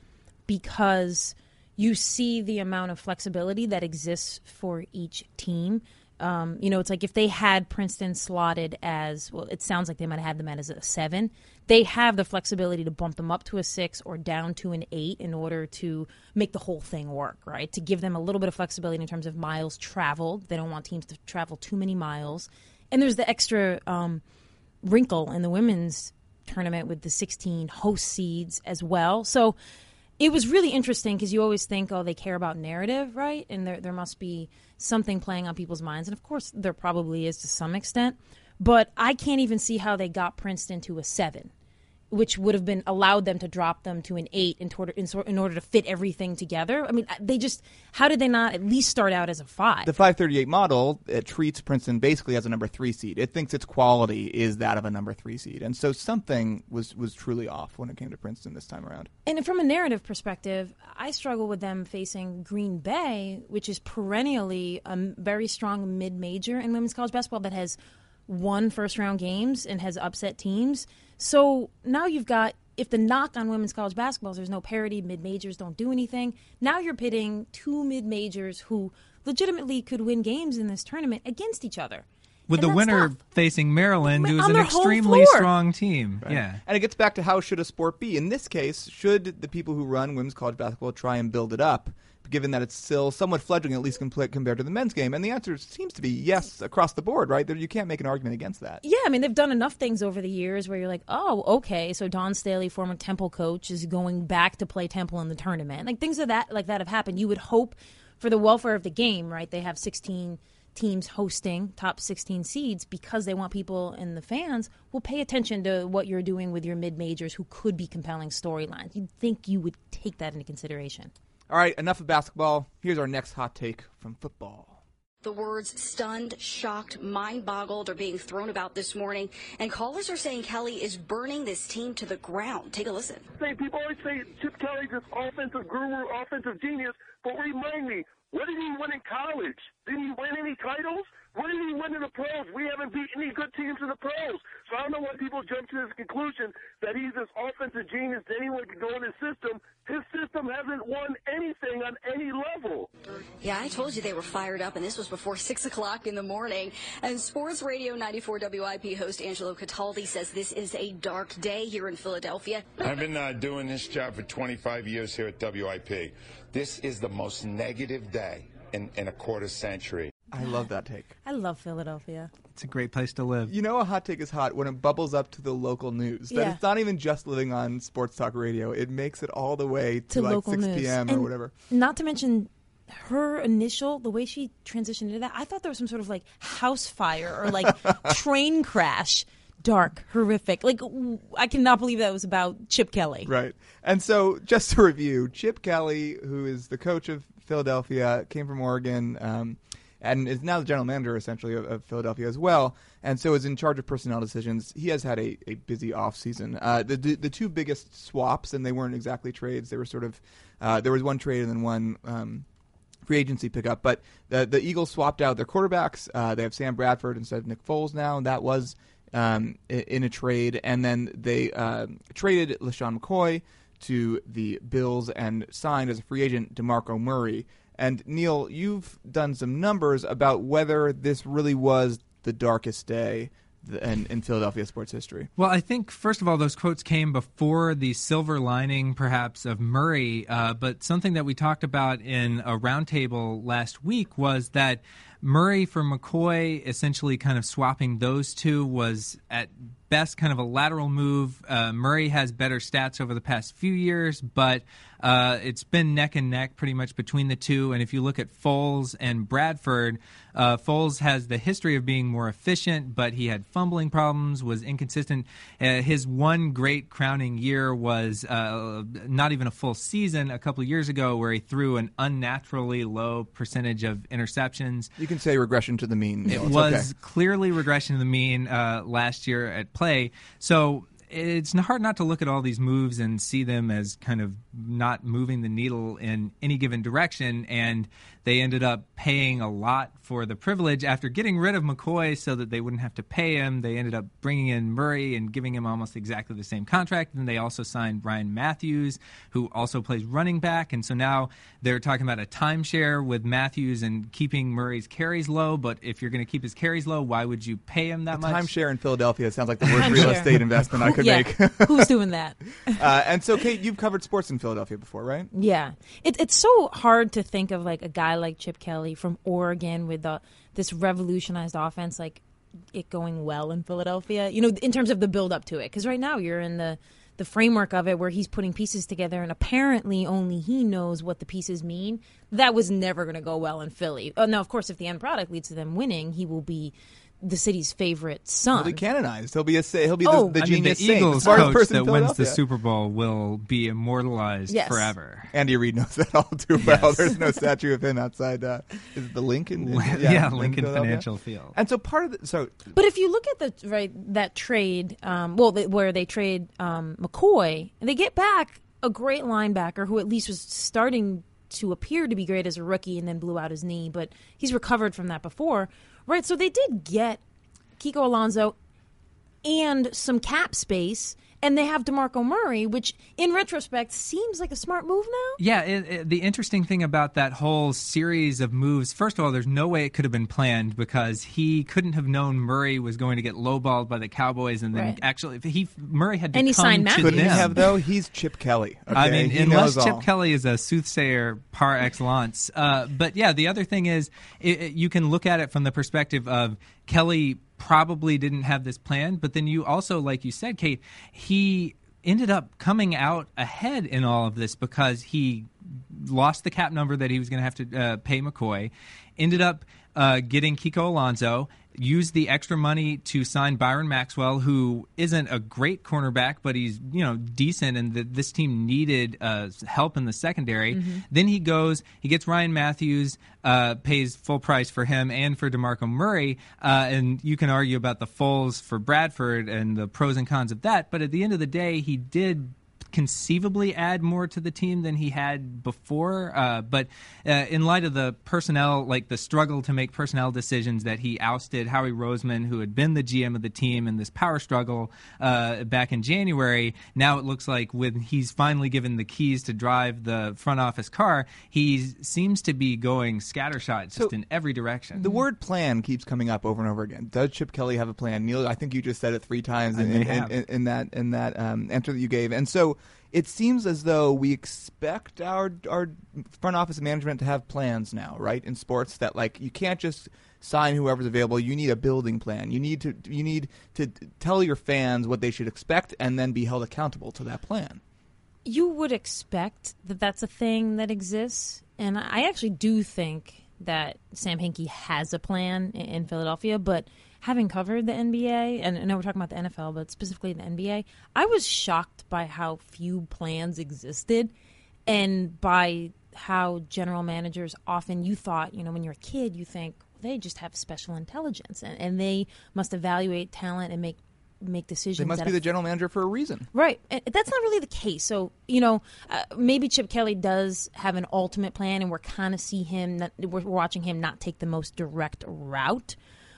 Speaker 8: because you see the amount of flexibility that exists for each team. Um, you know, it's like if they had Princeton slotted as, well, it sounds like they might have had them as a seven. They have the flexibility to bump them up to a six or down to an eight in order to make the whole thing work, right? To give them a little bit of flexibility in terms of miles traveled. They don't want teams to travel too many miles. And there's the extra um, wrinkle in the women's tournament with the sixteen host seeds as well. So it was really interesting because you always think, oh, they care about narrative, right? And there there must be something playing on people's minds. And, of course, there probably is to some extent. But I can't even see how they got Princeton to a seven. which would have been allowed them to drop them to an eight in order in, in order to fit everything together. I mean, they just how did they not at least start out as a five?
Speaker 6: The five thirty-eight model it treats Princeton basically as a number three seed. It thinks its quality is that of a number three seed, and so something was was truly off when it came to Princeton this time around.
Speaker 8: And from a narrative perspective, I struggle with them facing Green Bay, which is perennially a very strong mid-major in women's college basketball that has won first-round games and has upset teams. So now you've got, if the knock on women's college basketball is there's no parity, mid-majors don't do anything, now you're pitting two mid-majors who legitimately could win games in this tournament against each other.
Speaker 7: With
Speaker 8: And
Speaker 7: the
Speaker 8: that's
Speaker 7: winner
Speaker 8: tough.
Speaker 7: facing Maryland, who's
Speaker 8: On
Speaker 7: an
Speaker 8: their home
Speaker 7: extremely
Speaker 8: floor.
Speaker 7: strong team.
Speaker 6: Right.
Speaker 7: Yeah.
Speaker 6: And it gets back to how should a sport be? In this case, should the people who run women's college basketball try and build it up, given that it's still somewhat fledgling, at least compl- compared to the men's game? And the answer seems to be yes across the board, right? There, you can't make an argument against that.
Speaker 8: Yeah, I mean, they've done enough things over the years where you're like, oh, okay, so Dawn Staley, former Temple coach, is going back to play Temple in the tournament. Like, things of that like that have happened. You would hope for the welfare of the game, right? They have sixteen teams hosting top sixteen seeds because they want people and the fans will pay attention to what you're doing with your mid-majors who could be compelling storylines. You'd think you would take that into consideration.
Speaker 6: All right, enough of basketball. Here's our next hot take from football.
Speaker 13: The words stunned, shocked, mind-boggled are being thrown about this morning, and callers are saying Kelly is burning this team to the ground. Take a listen.
Speaker 14: Say, people always say Chip Kelly, this offensive guru, offensive genius, but remind me, what did he win in college? Did he win any titles? What did he win in the pros? We haven't beat any good teams in the pros. So I don't know why people jump to this conclusion that he's this offensive genius that anyone can go in his system. His system hasn't won anything on any level.
Speaker 13: Yeah, I told you they were fired up, and this was before six o'clock in the morning. And Sports Radio ninety-four W I P host Angelo Cataldi says this is a dark day here in Philadelphia.
Speaker 15: I've been uh, doing this job for twenty-five years here at W I P. This is the most negative day in, in a quarter century.
Speaker 6: I love that take.
Speaker 8: I love Philadelphia.
Speaker 7: It's a great place to live.
Speaker 6: You know a hot take is hot when it bubbles up to the local news. That
Speaker 8: Yeah.
Speaker 6: it's not even just living on sports talk radio. It makes it all the way to,
Speaker 8: To
Speaker 6: like
Speaker 8: local
Speaker 6: six
Speaker 8: news.
Speaker 6: p.m. or
Speaker 8: And
Speaker 6: whatever.
Speaker 8: Not to mention her initial, the way she transitioned into that, I thought there was some sort of like house fire or like train crash. Dark, horrific. Like, w- I cannot believe that was about Chip Kelly.
Speaker 6: Right. And so, just to review, Chip Kelly, who is the coach of Philadelphia, came from Oregon, um, and is now the general manager, essentially, of, of Philadelphia as well, and so is in charge of personnel decisions. He has had a, a busy offseason. Uh, the, the the two biggest swaps, and they weren't exactly trades, they were sort of, uh, there was one trade and then one um, free agency pickup, but the, the Eagles swapped out their quarterbacks. Uh, they have Sam Bradford instead of Nick Foles now, and that was Um, in a trade, and then they uh, traded LaShawn McCoy to the Bills and signed as a free agent DeMarco Murray. And Neil, you've done some numbers about whether this really was the darkest day in, in Philadelphia sports history.
Speaker 7: Well, I think, first of all, those quotes came before the silver lining, perhaps, of Murray. Uh, but something that we talked about in a roundtable last week was that Murray for McCoy, essentially kind of swapping those two, was at best kind of a lateral move. Uh, Murray has better stats over the past few years, but uh, it's been neck and neck pretty much between the two. And if you look at Foles and Bradford, uh, Foles has the history of being more efficient, but he had fumbling problems, was inconsistent. Uh, his one great crowning year was uh, not even a full season a couple of years ago, where he threw an unnaturally low percentage of interceptions.
Speaker 6: You can say regression to the mean. Neil.
Speaker 7: It
Speaker 6: It's
Speaker 7: was
Speaker 6: okay.
Speaker 7: clearly regression to the mean uh, last year at play. So it's hard not to look at all these moves and see them as kind of not moving the needle in any given direction. And they ended up paying a lot for the privilege after getting rid of McCoy so that they wouldn't have to pay him. They ended up bringing in Murray and giving him almost exactly the same contract. And they also signed Ryan Matthews, who also plays running back. And so now they're talking about a timeshare with Matthews and keeping Murray's carries low. But if you're going to keep his carries low, why would you pay him that
Speaker 6: A
Speaker 7: much?
Speaker 6: timeshare in Philadelphia sounds like the worst real estate investment I could
Speaker 8: Yeah.
Speaker 6: make.
Speaker 8: Who's doing that?
Speaker 6: uh, and so, Kate, you've covered sports in Philadelphia before, right?
Speaker 8: Yeah. It, it's so hard to think of like a guy like Chip Kelly from Oregon with the, this revolutionized offense, like it going well in Philadelphia, you know, in terms of the build up to it. Because right now you're in the, the framework of it where he's putting pieces together and apparently only he knows what the pieces mean. That was never going to go well in Philly. Oh, now, of course, if the end product leads to them winning, he will be the city's favorite son.
Speaker 6: He'll be canonized. He'll be a he'll be
Speaker 8: oh,
Speaker 6: the, the
Speaker 7: I mean,
Speaker 6: genius
Speaker 7: the
Speaker 6: saint,
Speaker 7: Eagles
Speaker 6: the
Speaker 7: coach
Speaker 6: person
Speaker 7: that
Speaker 6: in
Speaker 7: wins the
Speaker 6: Philadelphia.
Speaker 7: Super Bowl will be immortalized
Speaker 8: Yes.
Speaker 7: forever.
Speaker 6: Andy Reid knows that all too well.
Speaker 7: Yes.
Speaker 6: There's no statue of him outside. Uh, is it the Lincoln? In,
Speaker 7: Yeah,
Speaker 6: yeah,
Speaker 7: Lincoln
Speaker 6: Philadelphia.
Speaker 7: Financial Field.
Speaker 6: And so part of the so
Speaker 8: But if you look at the right that trade, um, well, the, where they trade um, McCoy, they get back a great linebacker who at least was starting to appear to be great as a rookie and then blew out his knee, but he's recovered from that before, right? So they did get Kiko Alonso and some cap space, and they have DeMarco Murray, which in retrospect seems like a smart move now.
Speaker 7: Yeah, it, it, the interesting thing about that whole series of moves, first of all, there's no way it could have been planned because he couldn't have known Murray was going to get lowballed by the Cowboys, and then
Speaker 8: Right.
Speaker 7: actually he Murray had to
Speaker 8: And he
Speaker 7: come
Speaker 8: signed
Speaker 7: to
Speaker 8: Matthews.
Speaker 6: couldn't
Speaker 7: them.
Speaker 6: he have though? He's Chip Kelly. Okay?
Speaker 7: I mean,
Speaker 6: He
Speaker 7: unless
Speaker 6: knows
Speaker 7: Chip
Speaker 6: all.
Speaker 7: Kelly is a soothsayer par excellence. Uh, but yeah, the other thing is it, it, you can look at it from the perspective of Kelly probably didn't have this plan, but then you also, like you said, Kate, he ended up coming out ahead in all of this because he lost the cap number that he was going to have to uh, pay McCoy, ended up uh, getting Kiko Alonso, used the extra money to sign Byron Maxwell, who isn't a great cornerback, but he's, you know, decent, and the, this team needed uh, help in the secondary.
Speaker 8: Mm-hmm.
Speaker 7: Then he goes, he gets Ryan Matthews, uh, pays full price for him and for DeMarco Murray, uh, and you can argue about the Foles for Bradford and the pros and cons of that, but at the end of the day, he did conceivably add more to the team than he had before. Uh, but uh, in light of the personnel, like the struggle to make personnel decisions that he ousted Howie Roseman, who had been the G M of the team in this power struggle uh, back in January, now it looks like when he's finally given the keys to drive the front office car, he seems to be going scattershot just
Speaker 6: So,
Speaker 7: in every direction.
Speaker 6: The word plan keeps coming up over and over again. Does Chip Kelly have a plan? Neil, I think you just said it three times
Speaker 7: I
Speaker 6: in,
Speaker 7: may
Speaker 6: in,
Speaker 7: have.
Speaker 6: in, in that in that um, answer that you gave. And so it seems as though we expect our our front office management to have plans now, right? In sports, that like you can't just sign whoever's available. You need a building plan. You need to you need to tell your fans what they should expect and then be held accountable to that plan.
Speaker 8: You would expect that that's a thing that exists, and I actually do think that Sam Hinkie has a plan in, in Philadelphia, but having covered the N B A, and I know we're talking about the N F L, but specifically the N B A, I was shocked by how few plans existed and by how general managers often, you thought, you know, when you're a kid, you think they just have special intelligence and, and they must evaluate talent and make make decisions.
Speaker 6: They must
Speaker 8: that
Speaker 6: be the
Speaker 8: aff-
Speaker 6: general manager for a reason.
Speaker 8: Right. And that's not really the case. So, you know, uh, maybe Chip Kelly does have an ultimate plan, and we're kind of see him, not, we're watching him not take the most direct route.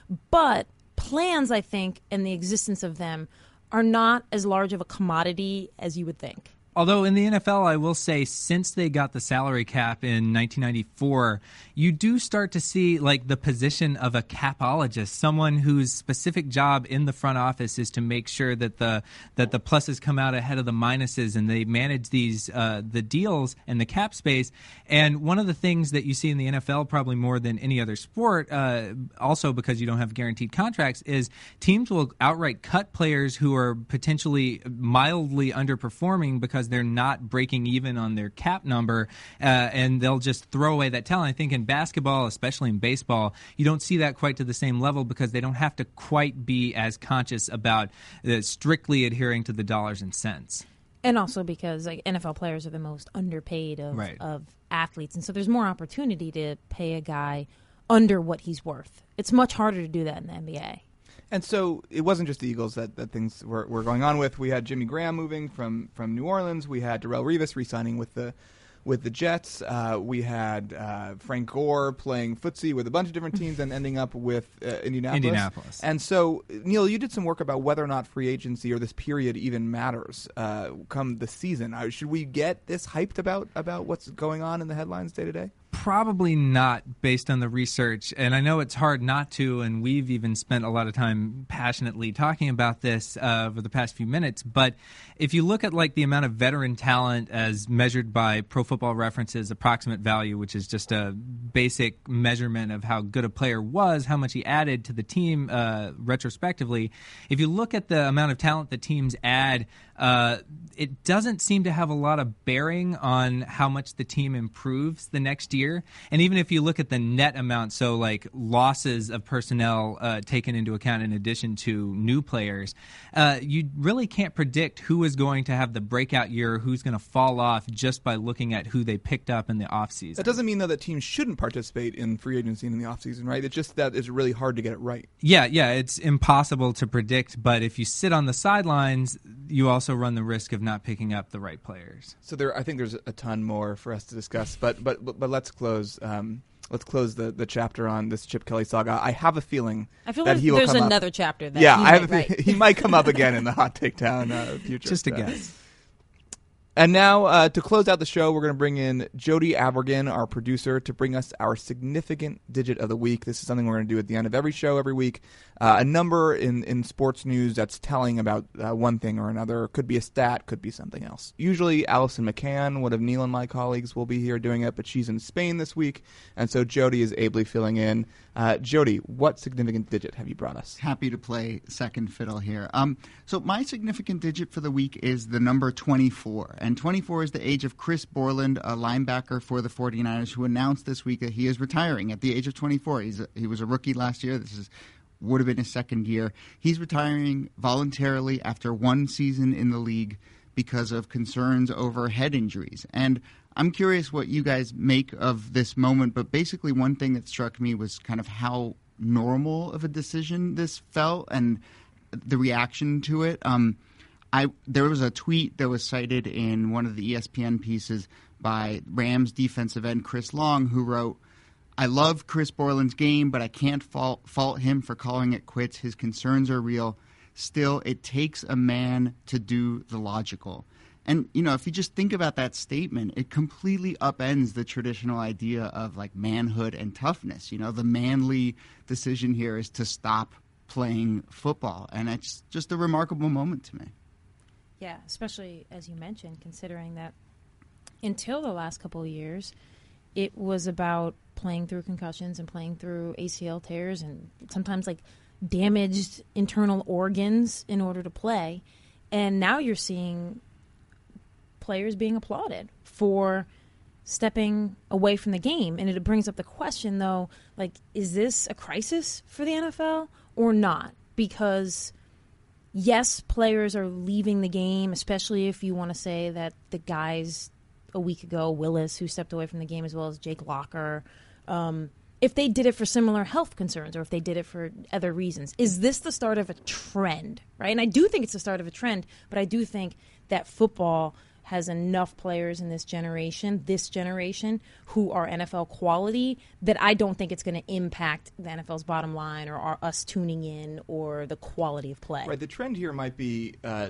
Speaker 8: But plans, I think, and the existence of them are not as large of a commodity as you would think.
Speaker 7: Although in the N F L, I will say, since they got the salary cap in nineteen ninety-four, you do start to see like the position of a capologist, someone whose specific job in the front office is to make sure that the that the pluses come out ahead of the minuses, and they manage these uh, the deals and the cap space. And one of the things that you see in the N F L probably more than any other sport, uh, also because you don't have guaranteed contracts, is teams will outright cut players who are potentially mildly underperforming because they're not breaking even on their cap number, uh, and they'll just throw away that talent. I think in basketball, especially in baseball, you don't see that quite to the same level because they don't have to quite be as conscious about uh, strictly adhering to the dollars and cents.
Speaker 8: And also because like N F L players are the most underpaid of,
Speaker 7: Right.
Speaker 8: of athletes. And so there's more opportunity to pay a guy under what he's worth. It's much harder to do that in the N B A.
Speaker 6: And so it wasn't just the Eagles that, that things were, were going on with. We had Jimmy Graham moving from, from New Orleans. We had Darrelle Revis re-signing with the with the Jets. Uh, we had uh, Frank Gore playing footsie with a bunch of different teams and ending up with uh, Indianapolis.
Speaker 7: Indianapolis.
Speaker 6: And so, Neil, you did some work about whether or not free agency or this period even matters uh, come the season. Uh, should we get this hyped about, about what's going on in the headlines day to day?
Speaker 7: Probably not, based on the research, and I know it's hard not to, and we've even spent a lot of time passionately talking about this uh, over the past few minutes, but if you look at like the amount of veteran talent as measured by Pro Football Reference's approximate value, which is just a basic measurement of how good a player was, how much he added to the team uh, retrospectively, if you look at the amount of talent that teams add uh, it doesn't seem to have a lot of bearing on how much the team improves the next year. And even if you look at the net amount, so like losses of personnel uh, taken into account in addition to new players, uh, you really can't predict who is going to have the breakout year, who's going to fall off just by looking at who they picked up in the offseason.
Speaker 6: That doesn't mean, though, that teams shouldn't participate in free agency and in the offseason, right? It's just that it's really hard to get it right.
Speaker 7: Yeah, yeah, it's impossible to predict, but if you sit on the sidelines, you also run the risk of not picking up the right players.
Speaker 6: So there, I think there's a ton more for us to discuss, but but but, but let's close. Um, let's close the, the chapter on this Chip Kelly saga. I have a feeling
Speaker 8: I feel
Speaker 6: that
Speaker 8: like
Speaker 6: he will
Speaker 8: there's
Speaker 6: come
Speaker 8: another
Speaker 6: up.
Speaker 8: chapter. That
Speaker 6: yeah,
Speaker 8: he
Speaker 6: I have.
Speaker 8: might
Speaker 6: A, he might come up again in the Hot Take Town uh, future.
Speaker 7: Just a
Speaker 6: so.
Speaker 7: guess.
Speaker 6: And now, uh, to close out the show, we're going to bring in Jody Abergen, our producer, to bring us our significant digit of the week. This is something we're going to do at the end of every show every week. Uh, a number in, in sports news that's telling about uh, one thing or another. Could be a stat, could be something else. Usually, Allison McCann, one of Neil and my colleagues, will be here doing it, but she's in Spain this week, and so Jody is ably filling in. Uh, Jody, what significant digit have you brought us?
Speaker 16: Happy to play second fiddle here. Um, so my significant digit for the week is the number twenty-four. And twenty-four is the age of Chris Borland, a linebacker for the 49ers, who announced this week that he is retiring at the age of twenty-four. He's a, he was a rookie last year. This is would have been his second year. He's retiring voluntarily after one season in the league because of concerns over head injuries. And I'm curious what you guys make of this moment, but basically one thing that struck me was kind of how normal of a decision this felt and the reaction to it. Um, I there was a tweet that was cited in one of the E S P N pieces by Rams defensive end Chris Long, who wrote, "I love Chris Borland's game, but I can't fault, fault him for calling it quits. His concerns are real. Still, it takes a man to do the logical." And, you know, if you just think about that statement, it completely upends the traditional idea of, like, manhood and toughness. You know, the manly decision here is to stop playing football. And it's just a remarkable moment to me.
Speaker 8: Yeah, especially, as you mentioned, considering that until the last couple of years, it was about playing through concussions and playing through A C L tears and sometimes, like, damaged internal organs in order to play. And now you're seeing players being applauded for stepping away from the game. And it brings up the question, though, like, is this a crisis for the N F L or not? Because, yes, players are leaving the game, especially if you want to say that the guys a week ago, Willis, who stepped away from the game, as well as Jake Locker, um, if they did it for similar health concerns or if they did it for other reasons. Is this the start of a trend, right? And I do think it's the start of a trend, but I do think that football has enough players in this generation, this generation, who are N F L quality, that I don't think it's going to impact the N F L's bottom line or our, us tuning in or the quality of play.
Speaker 6: Right. The trend here might be uh,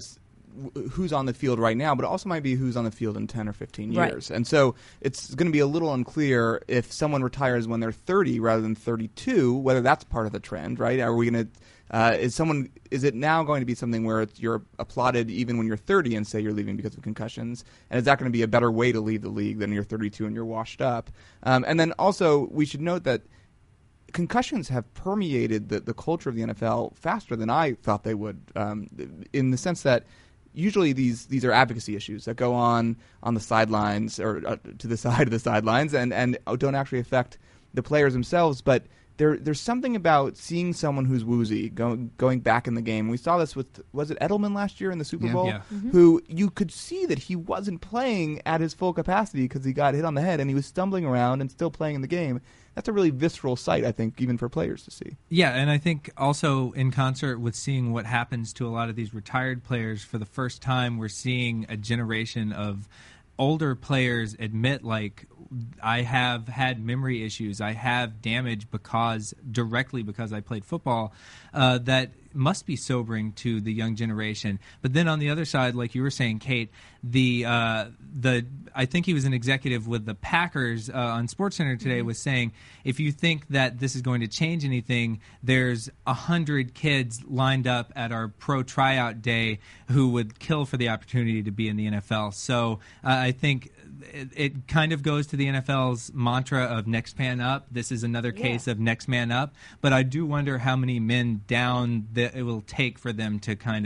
Speaker 6: who's on the field right now, but it also might be who's on the field in ten or fifteen years. Right. And so it's going to be a little unclear if someone retires when they're thirty rather than thirty-two, whether that's part of the trend, right? Are we going to Uh, is someone? Is it now going to be something where it's, you're applauded even when you're thirty and say you're leaving because of concussions? And is that going to be a better way to leave the league than you're thirty-two and you're washed up? Um, and then also we should note that concussions have permeated the, the culture of the N F L faster than I thought they would, um, in the sense that usually these these are advocacy issues that go on on the sidelines or uh, to the side of the sidelines and, and don't actually affect the players themselves, but There, there's something about seeing someone who's woozy going going back in the game. We saw this with, was it Edelman last year in the Super
Speaker 16: Yeah.
Speaker 6: Bowl,
Speaker 16: Yeah.
Speaker 8: Mm-hmm.
Speaker 6: who you could see that he wasn't playing at his full capacity because he got hit on the head and he was stumbling around and still playing in the game. That's a really visceral sight, I think, even for players to see.
Speaker 7: Yeah, and I think also in concert with seeing what happens to a lot of these retired players, for the first time we're seeing a generation of older players admit, like, I have had memory issues, I have damage because directly because I played football, uh, that must be sobering to the young generation. But then on the other side, like you were saying, Kate, the uh, the I think he was an executive with the Packers uh, on SportsCenter today was saying, if you think that this is going to change anything, there's a hundred kids lined up at our pro tryout day who would kill for the opportunity to be in the N F L. So uh, I think it, it kind of goes to the N F L's mantra of next man up. This is another case yeah. of next man up. But I do wonder how many men down that it will take for them to kind of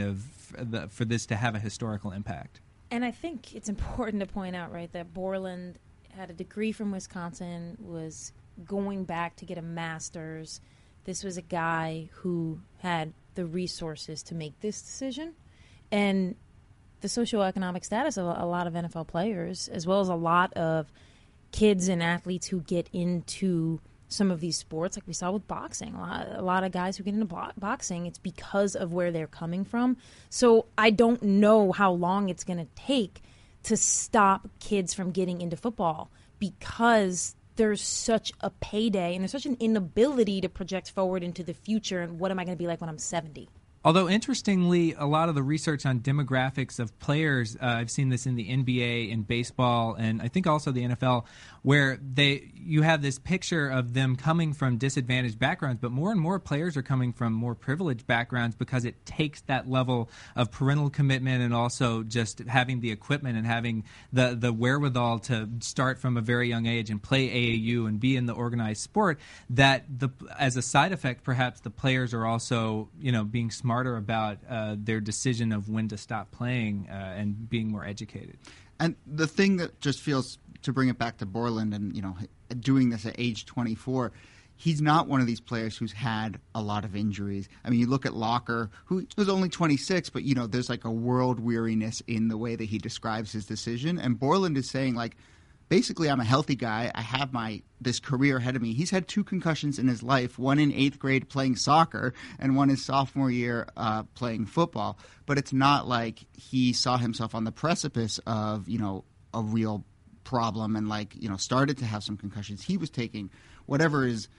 Speaker 7: for, the, for this to have a historical impact.
Speaker 8: And I think it's important to point out, right, that Borland had a degree from Wisconsin, was going back to get a master's. This was a guy who had the resources to make this decision. And the socioeconomic status of a lot of N F L players, as well as a lot of kids and athletes who get into some of these sports, like we saw with boxing. A lot, a lot of guys who get into bo- boxing, it's because of where they're coming from. So I don't know how long it's going to take to stop kids from getting into football, because there's such a payday and there's such an inability to project forward into the future and what am I going to be like when I'm seventy.
Speaker 7: Although, interestingly, a lot of the research on demographics of players, uh, I've seen this in the N B A, in baseball, and I think also the N F L, where they you have this picture of them coming from disadvantaged backgrounds, but more and more players are coming from more privileged backgrounds because it takes that level of parental commitment and also just having the equipment and having the, the wherewithal to start from a very young age and play A A U and be in the organized sport, that the as a side effect, perhaps the players are also, you know, being smarter about uh, their decision of when to stop playing uh, and being more educated.
Speaker 16: And the thing that just feels, to bring it back to Borland and, you know, doing this at age twenty-four, he's not one of these players who's had a lot of injuries. I mean, you look at Locker, who was only twenty-six, but, you know, there's like a world weariness in the way that he describes his decision. And Borland is saying, like, basically, I'm a healthy guy. I have my this career ahead of me. He's had two concussions in his life, one in eighth grade playing soccer and one his sophomore year uh, playing football. But it's not like he saw himself on the precipice of, you know, a real problem and, like, you know, started to have some concussions. He was taking whatever is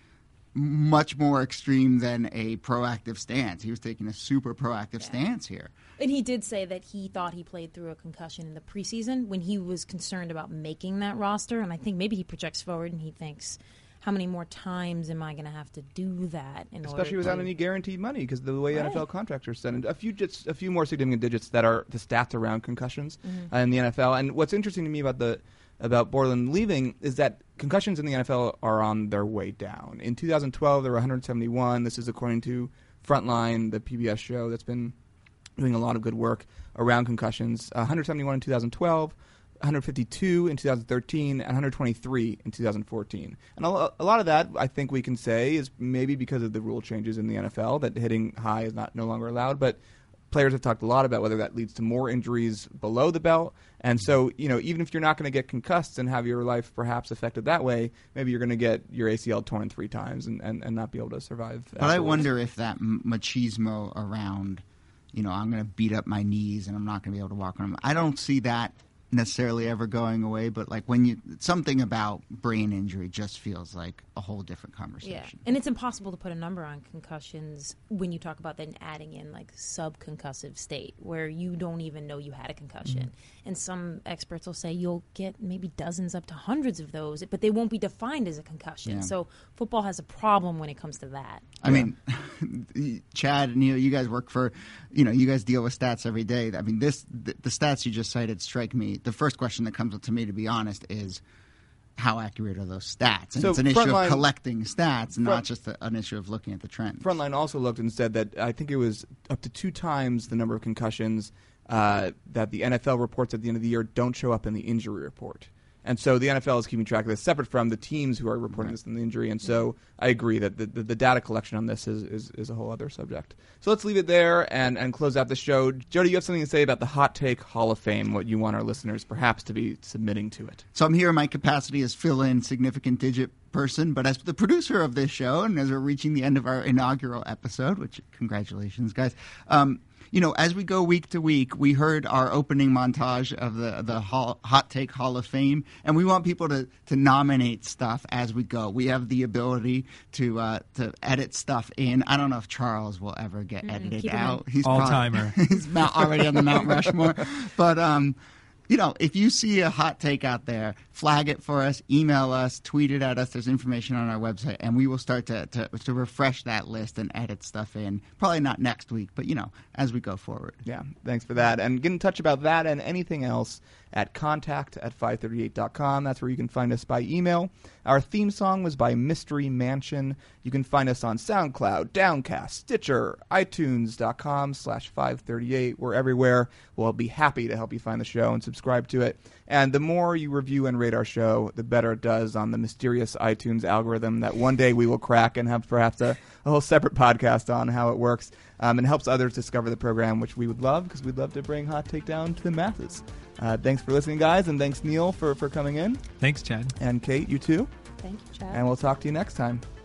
Speaker 16: much more extreme than a proactive stance. He was taking a super proactive yeah. stance here.
Speaker 8: And he did say that he thought he played through a concussion in the preseason when he was concerned about making that roster. And I think maybe he projects forward and he thinks, how many more times am I going to have to do that? In
Speaker 6: Especially
Speaker 8: order
Speaker 6: without
Speaker 8: to...
Speaker 6: any guaranteed money, because the way
Speaker 8: right.
Speaker 6: N F L contracts are set. And a few, just a few more significant digits that are the stats around concussions
Speaker 8: mm-hmm.
Speaker 6: uh, in the N F L. And what's interesting to me about the about Borland leaving is that concussions in the N F L are on their way down. In two thousand twelve, there were one hundred seventy-one. This is according to Frontline, the P B S show that's been doing a lot of good work around concussions. Uh, one hundred seventy-one in two thousand twelve, one hundred fifty-two in two thousand thirteen, and one hundred twenty-three in two thousand fourteen. And a, a lot of that, I think we can say, is maybe because of the rule changes in the N F L, that hitting high is not no longer allowed. But players have talked a lot about whether that leads to more injuries below the belt. And so, you know, even if you're not going to get concussed and have your life perhaps affected that way, maybe you're going to get your A C L torn three times and, and, and not be able to survive.
Speaker 16: But afterwards. I wonder if that machismo around, you know, I'm going to beat up my knees and I'm not going to be able to walk on them, I don't see that necessarily ever going away, but like when you something about brain injury just feels like a whole different conversation.
Speaker 8: Yeah, and it's impossible to put a number on concussions when you talk about then adding in like subconcussive state where you don't even know you had a concussion. Mm-hmm. And some experts will say you'll get maybe dozens up to hundreds of those, but they won't be defined as a concussion. Yeah. So football has a problem when it comes to that.
Speaker 16: I yeah. mean, Chad, Neil, you guys work for, you know, you guys deal with stats every day. I mean, this the, the stats you just cited strike me. The first question that comes up to me, to be honest, is how accurate are those stats? And
Speaker 6: so
Speaker 16: it's an issue
Speaker 6: Frontline,
Speaker 16: of collecting stats,
Speaker 6: front,
Speaker 16: not just a, an issue of looking at the trends.
Speaker 6: Frontline also looked and said that I think it was up to two times the number of concussions uh, that the N F L reports at the end of the year don't show up in the injury report. And so the N F L is keeping track of this separate from the teams who are reporting right. this in the injury. And so I agree that the, the, the data collection on this is, is, is a whole other subject. So let's leave it there and, and close out the show. Jody, you have something to say about the Hot Take Hall of Fame, what you want our listeners perhaps to be submitting to it.
Speaker 16: So I'm here in my capacity as fill-in significant digit person, but as the producer of this show and as we're reaching the end of our inaugural episode, which congratulations, guys, um, you know, as we go week to week, we heard our opening montage of the the Hall, Hot Take Hall of Fame, and we want people to, to nominate stuff as we go. We have the ability to uh, to edit stuff in. I don't know if Charles will ever get mm, edited out.
Speaker 7: He's all-timer.
Speaker 16: He's already on the Mount Rushmore. But, um, you know, if you see a hot take out there, flag it for us, email us, tweet it at us. There's information on our website, and we will start to, to, to refresh that list and edit stuff in. Probably not next week, but, you know, as we go forward.
Speaker 6: Yeah, thanks for that. And get in touch about that and anything else at contact at five thirty-eight dot com. That's where you can find us by email. Our theme song was by Mystery Mansion. You can find us on SoundCloud, Downcast, Stitcher, iTunes.com slash 538. We're everywhere. We'll be happy to help you find the show and subscribe to it. And the more you review and rate our show, the better it does on the mysterious iTunes algorithm that one day we will crack and have perhaps a, a whole separate podcast on how it works. Um, and helps others discover the program, which we would love because we'd love to bring Hot Take Down to the masses. Uh, thanks for listening, guys, and thanks, Neil, for, for coming in.
Speaker 7: Thanks, Chad.
Speaker 6: And Kate, you too.
Speaker 8: Thank you, Chad.
Speaker 6: And we'll talk to you next time.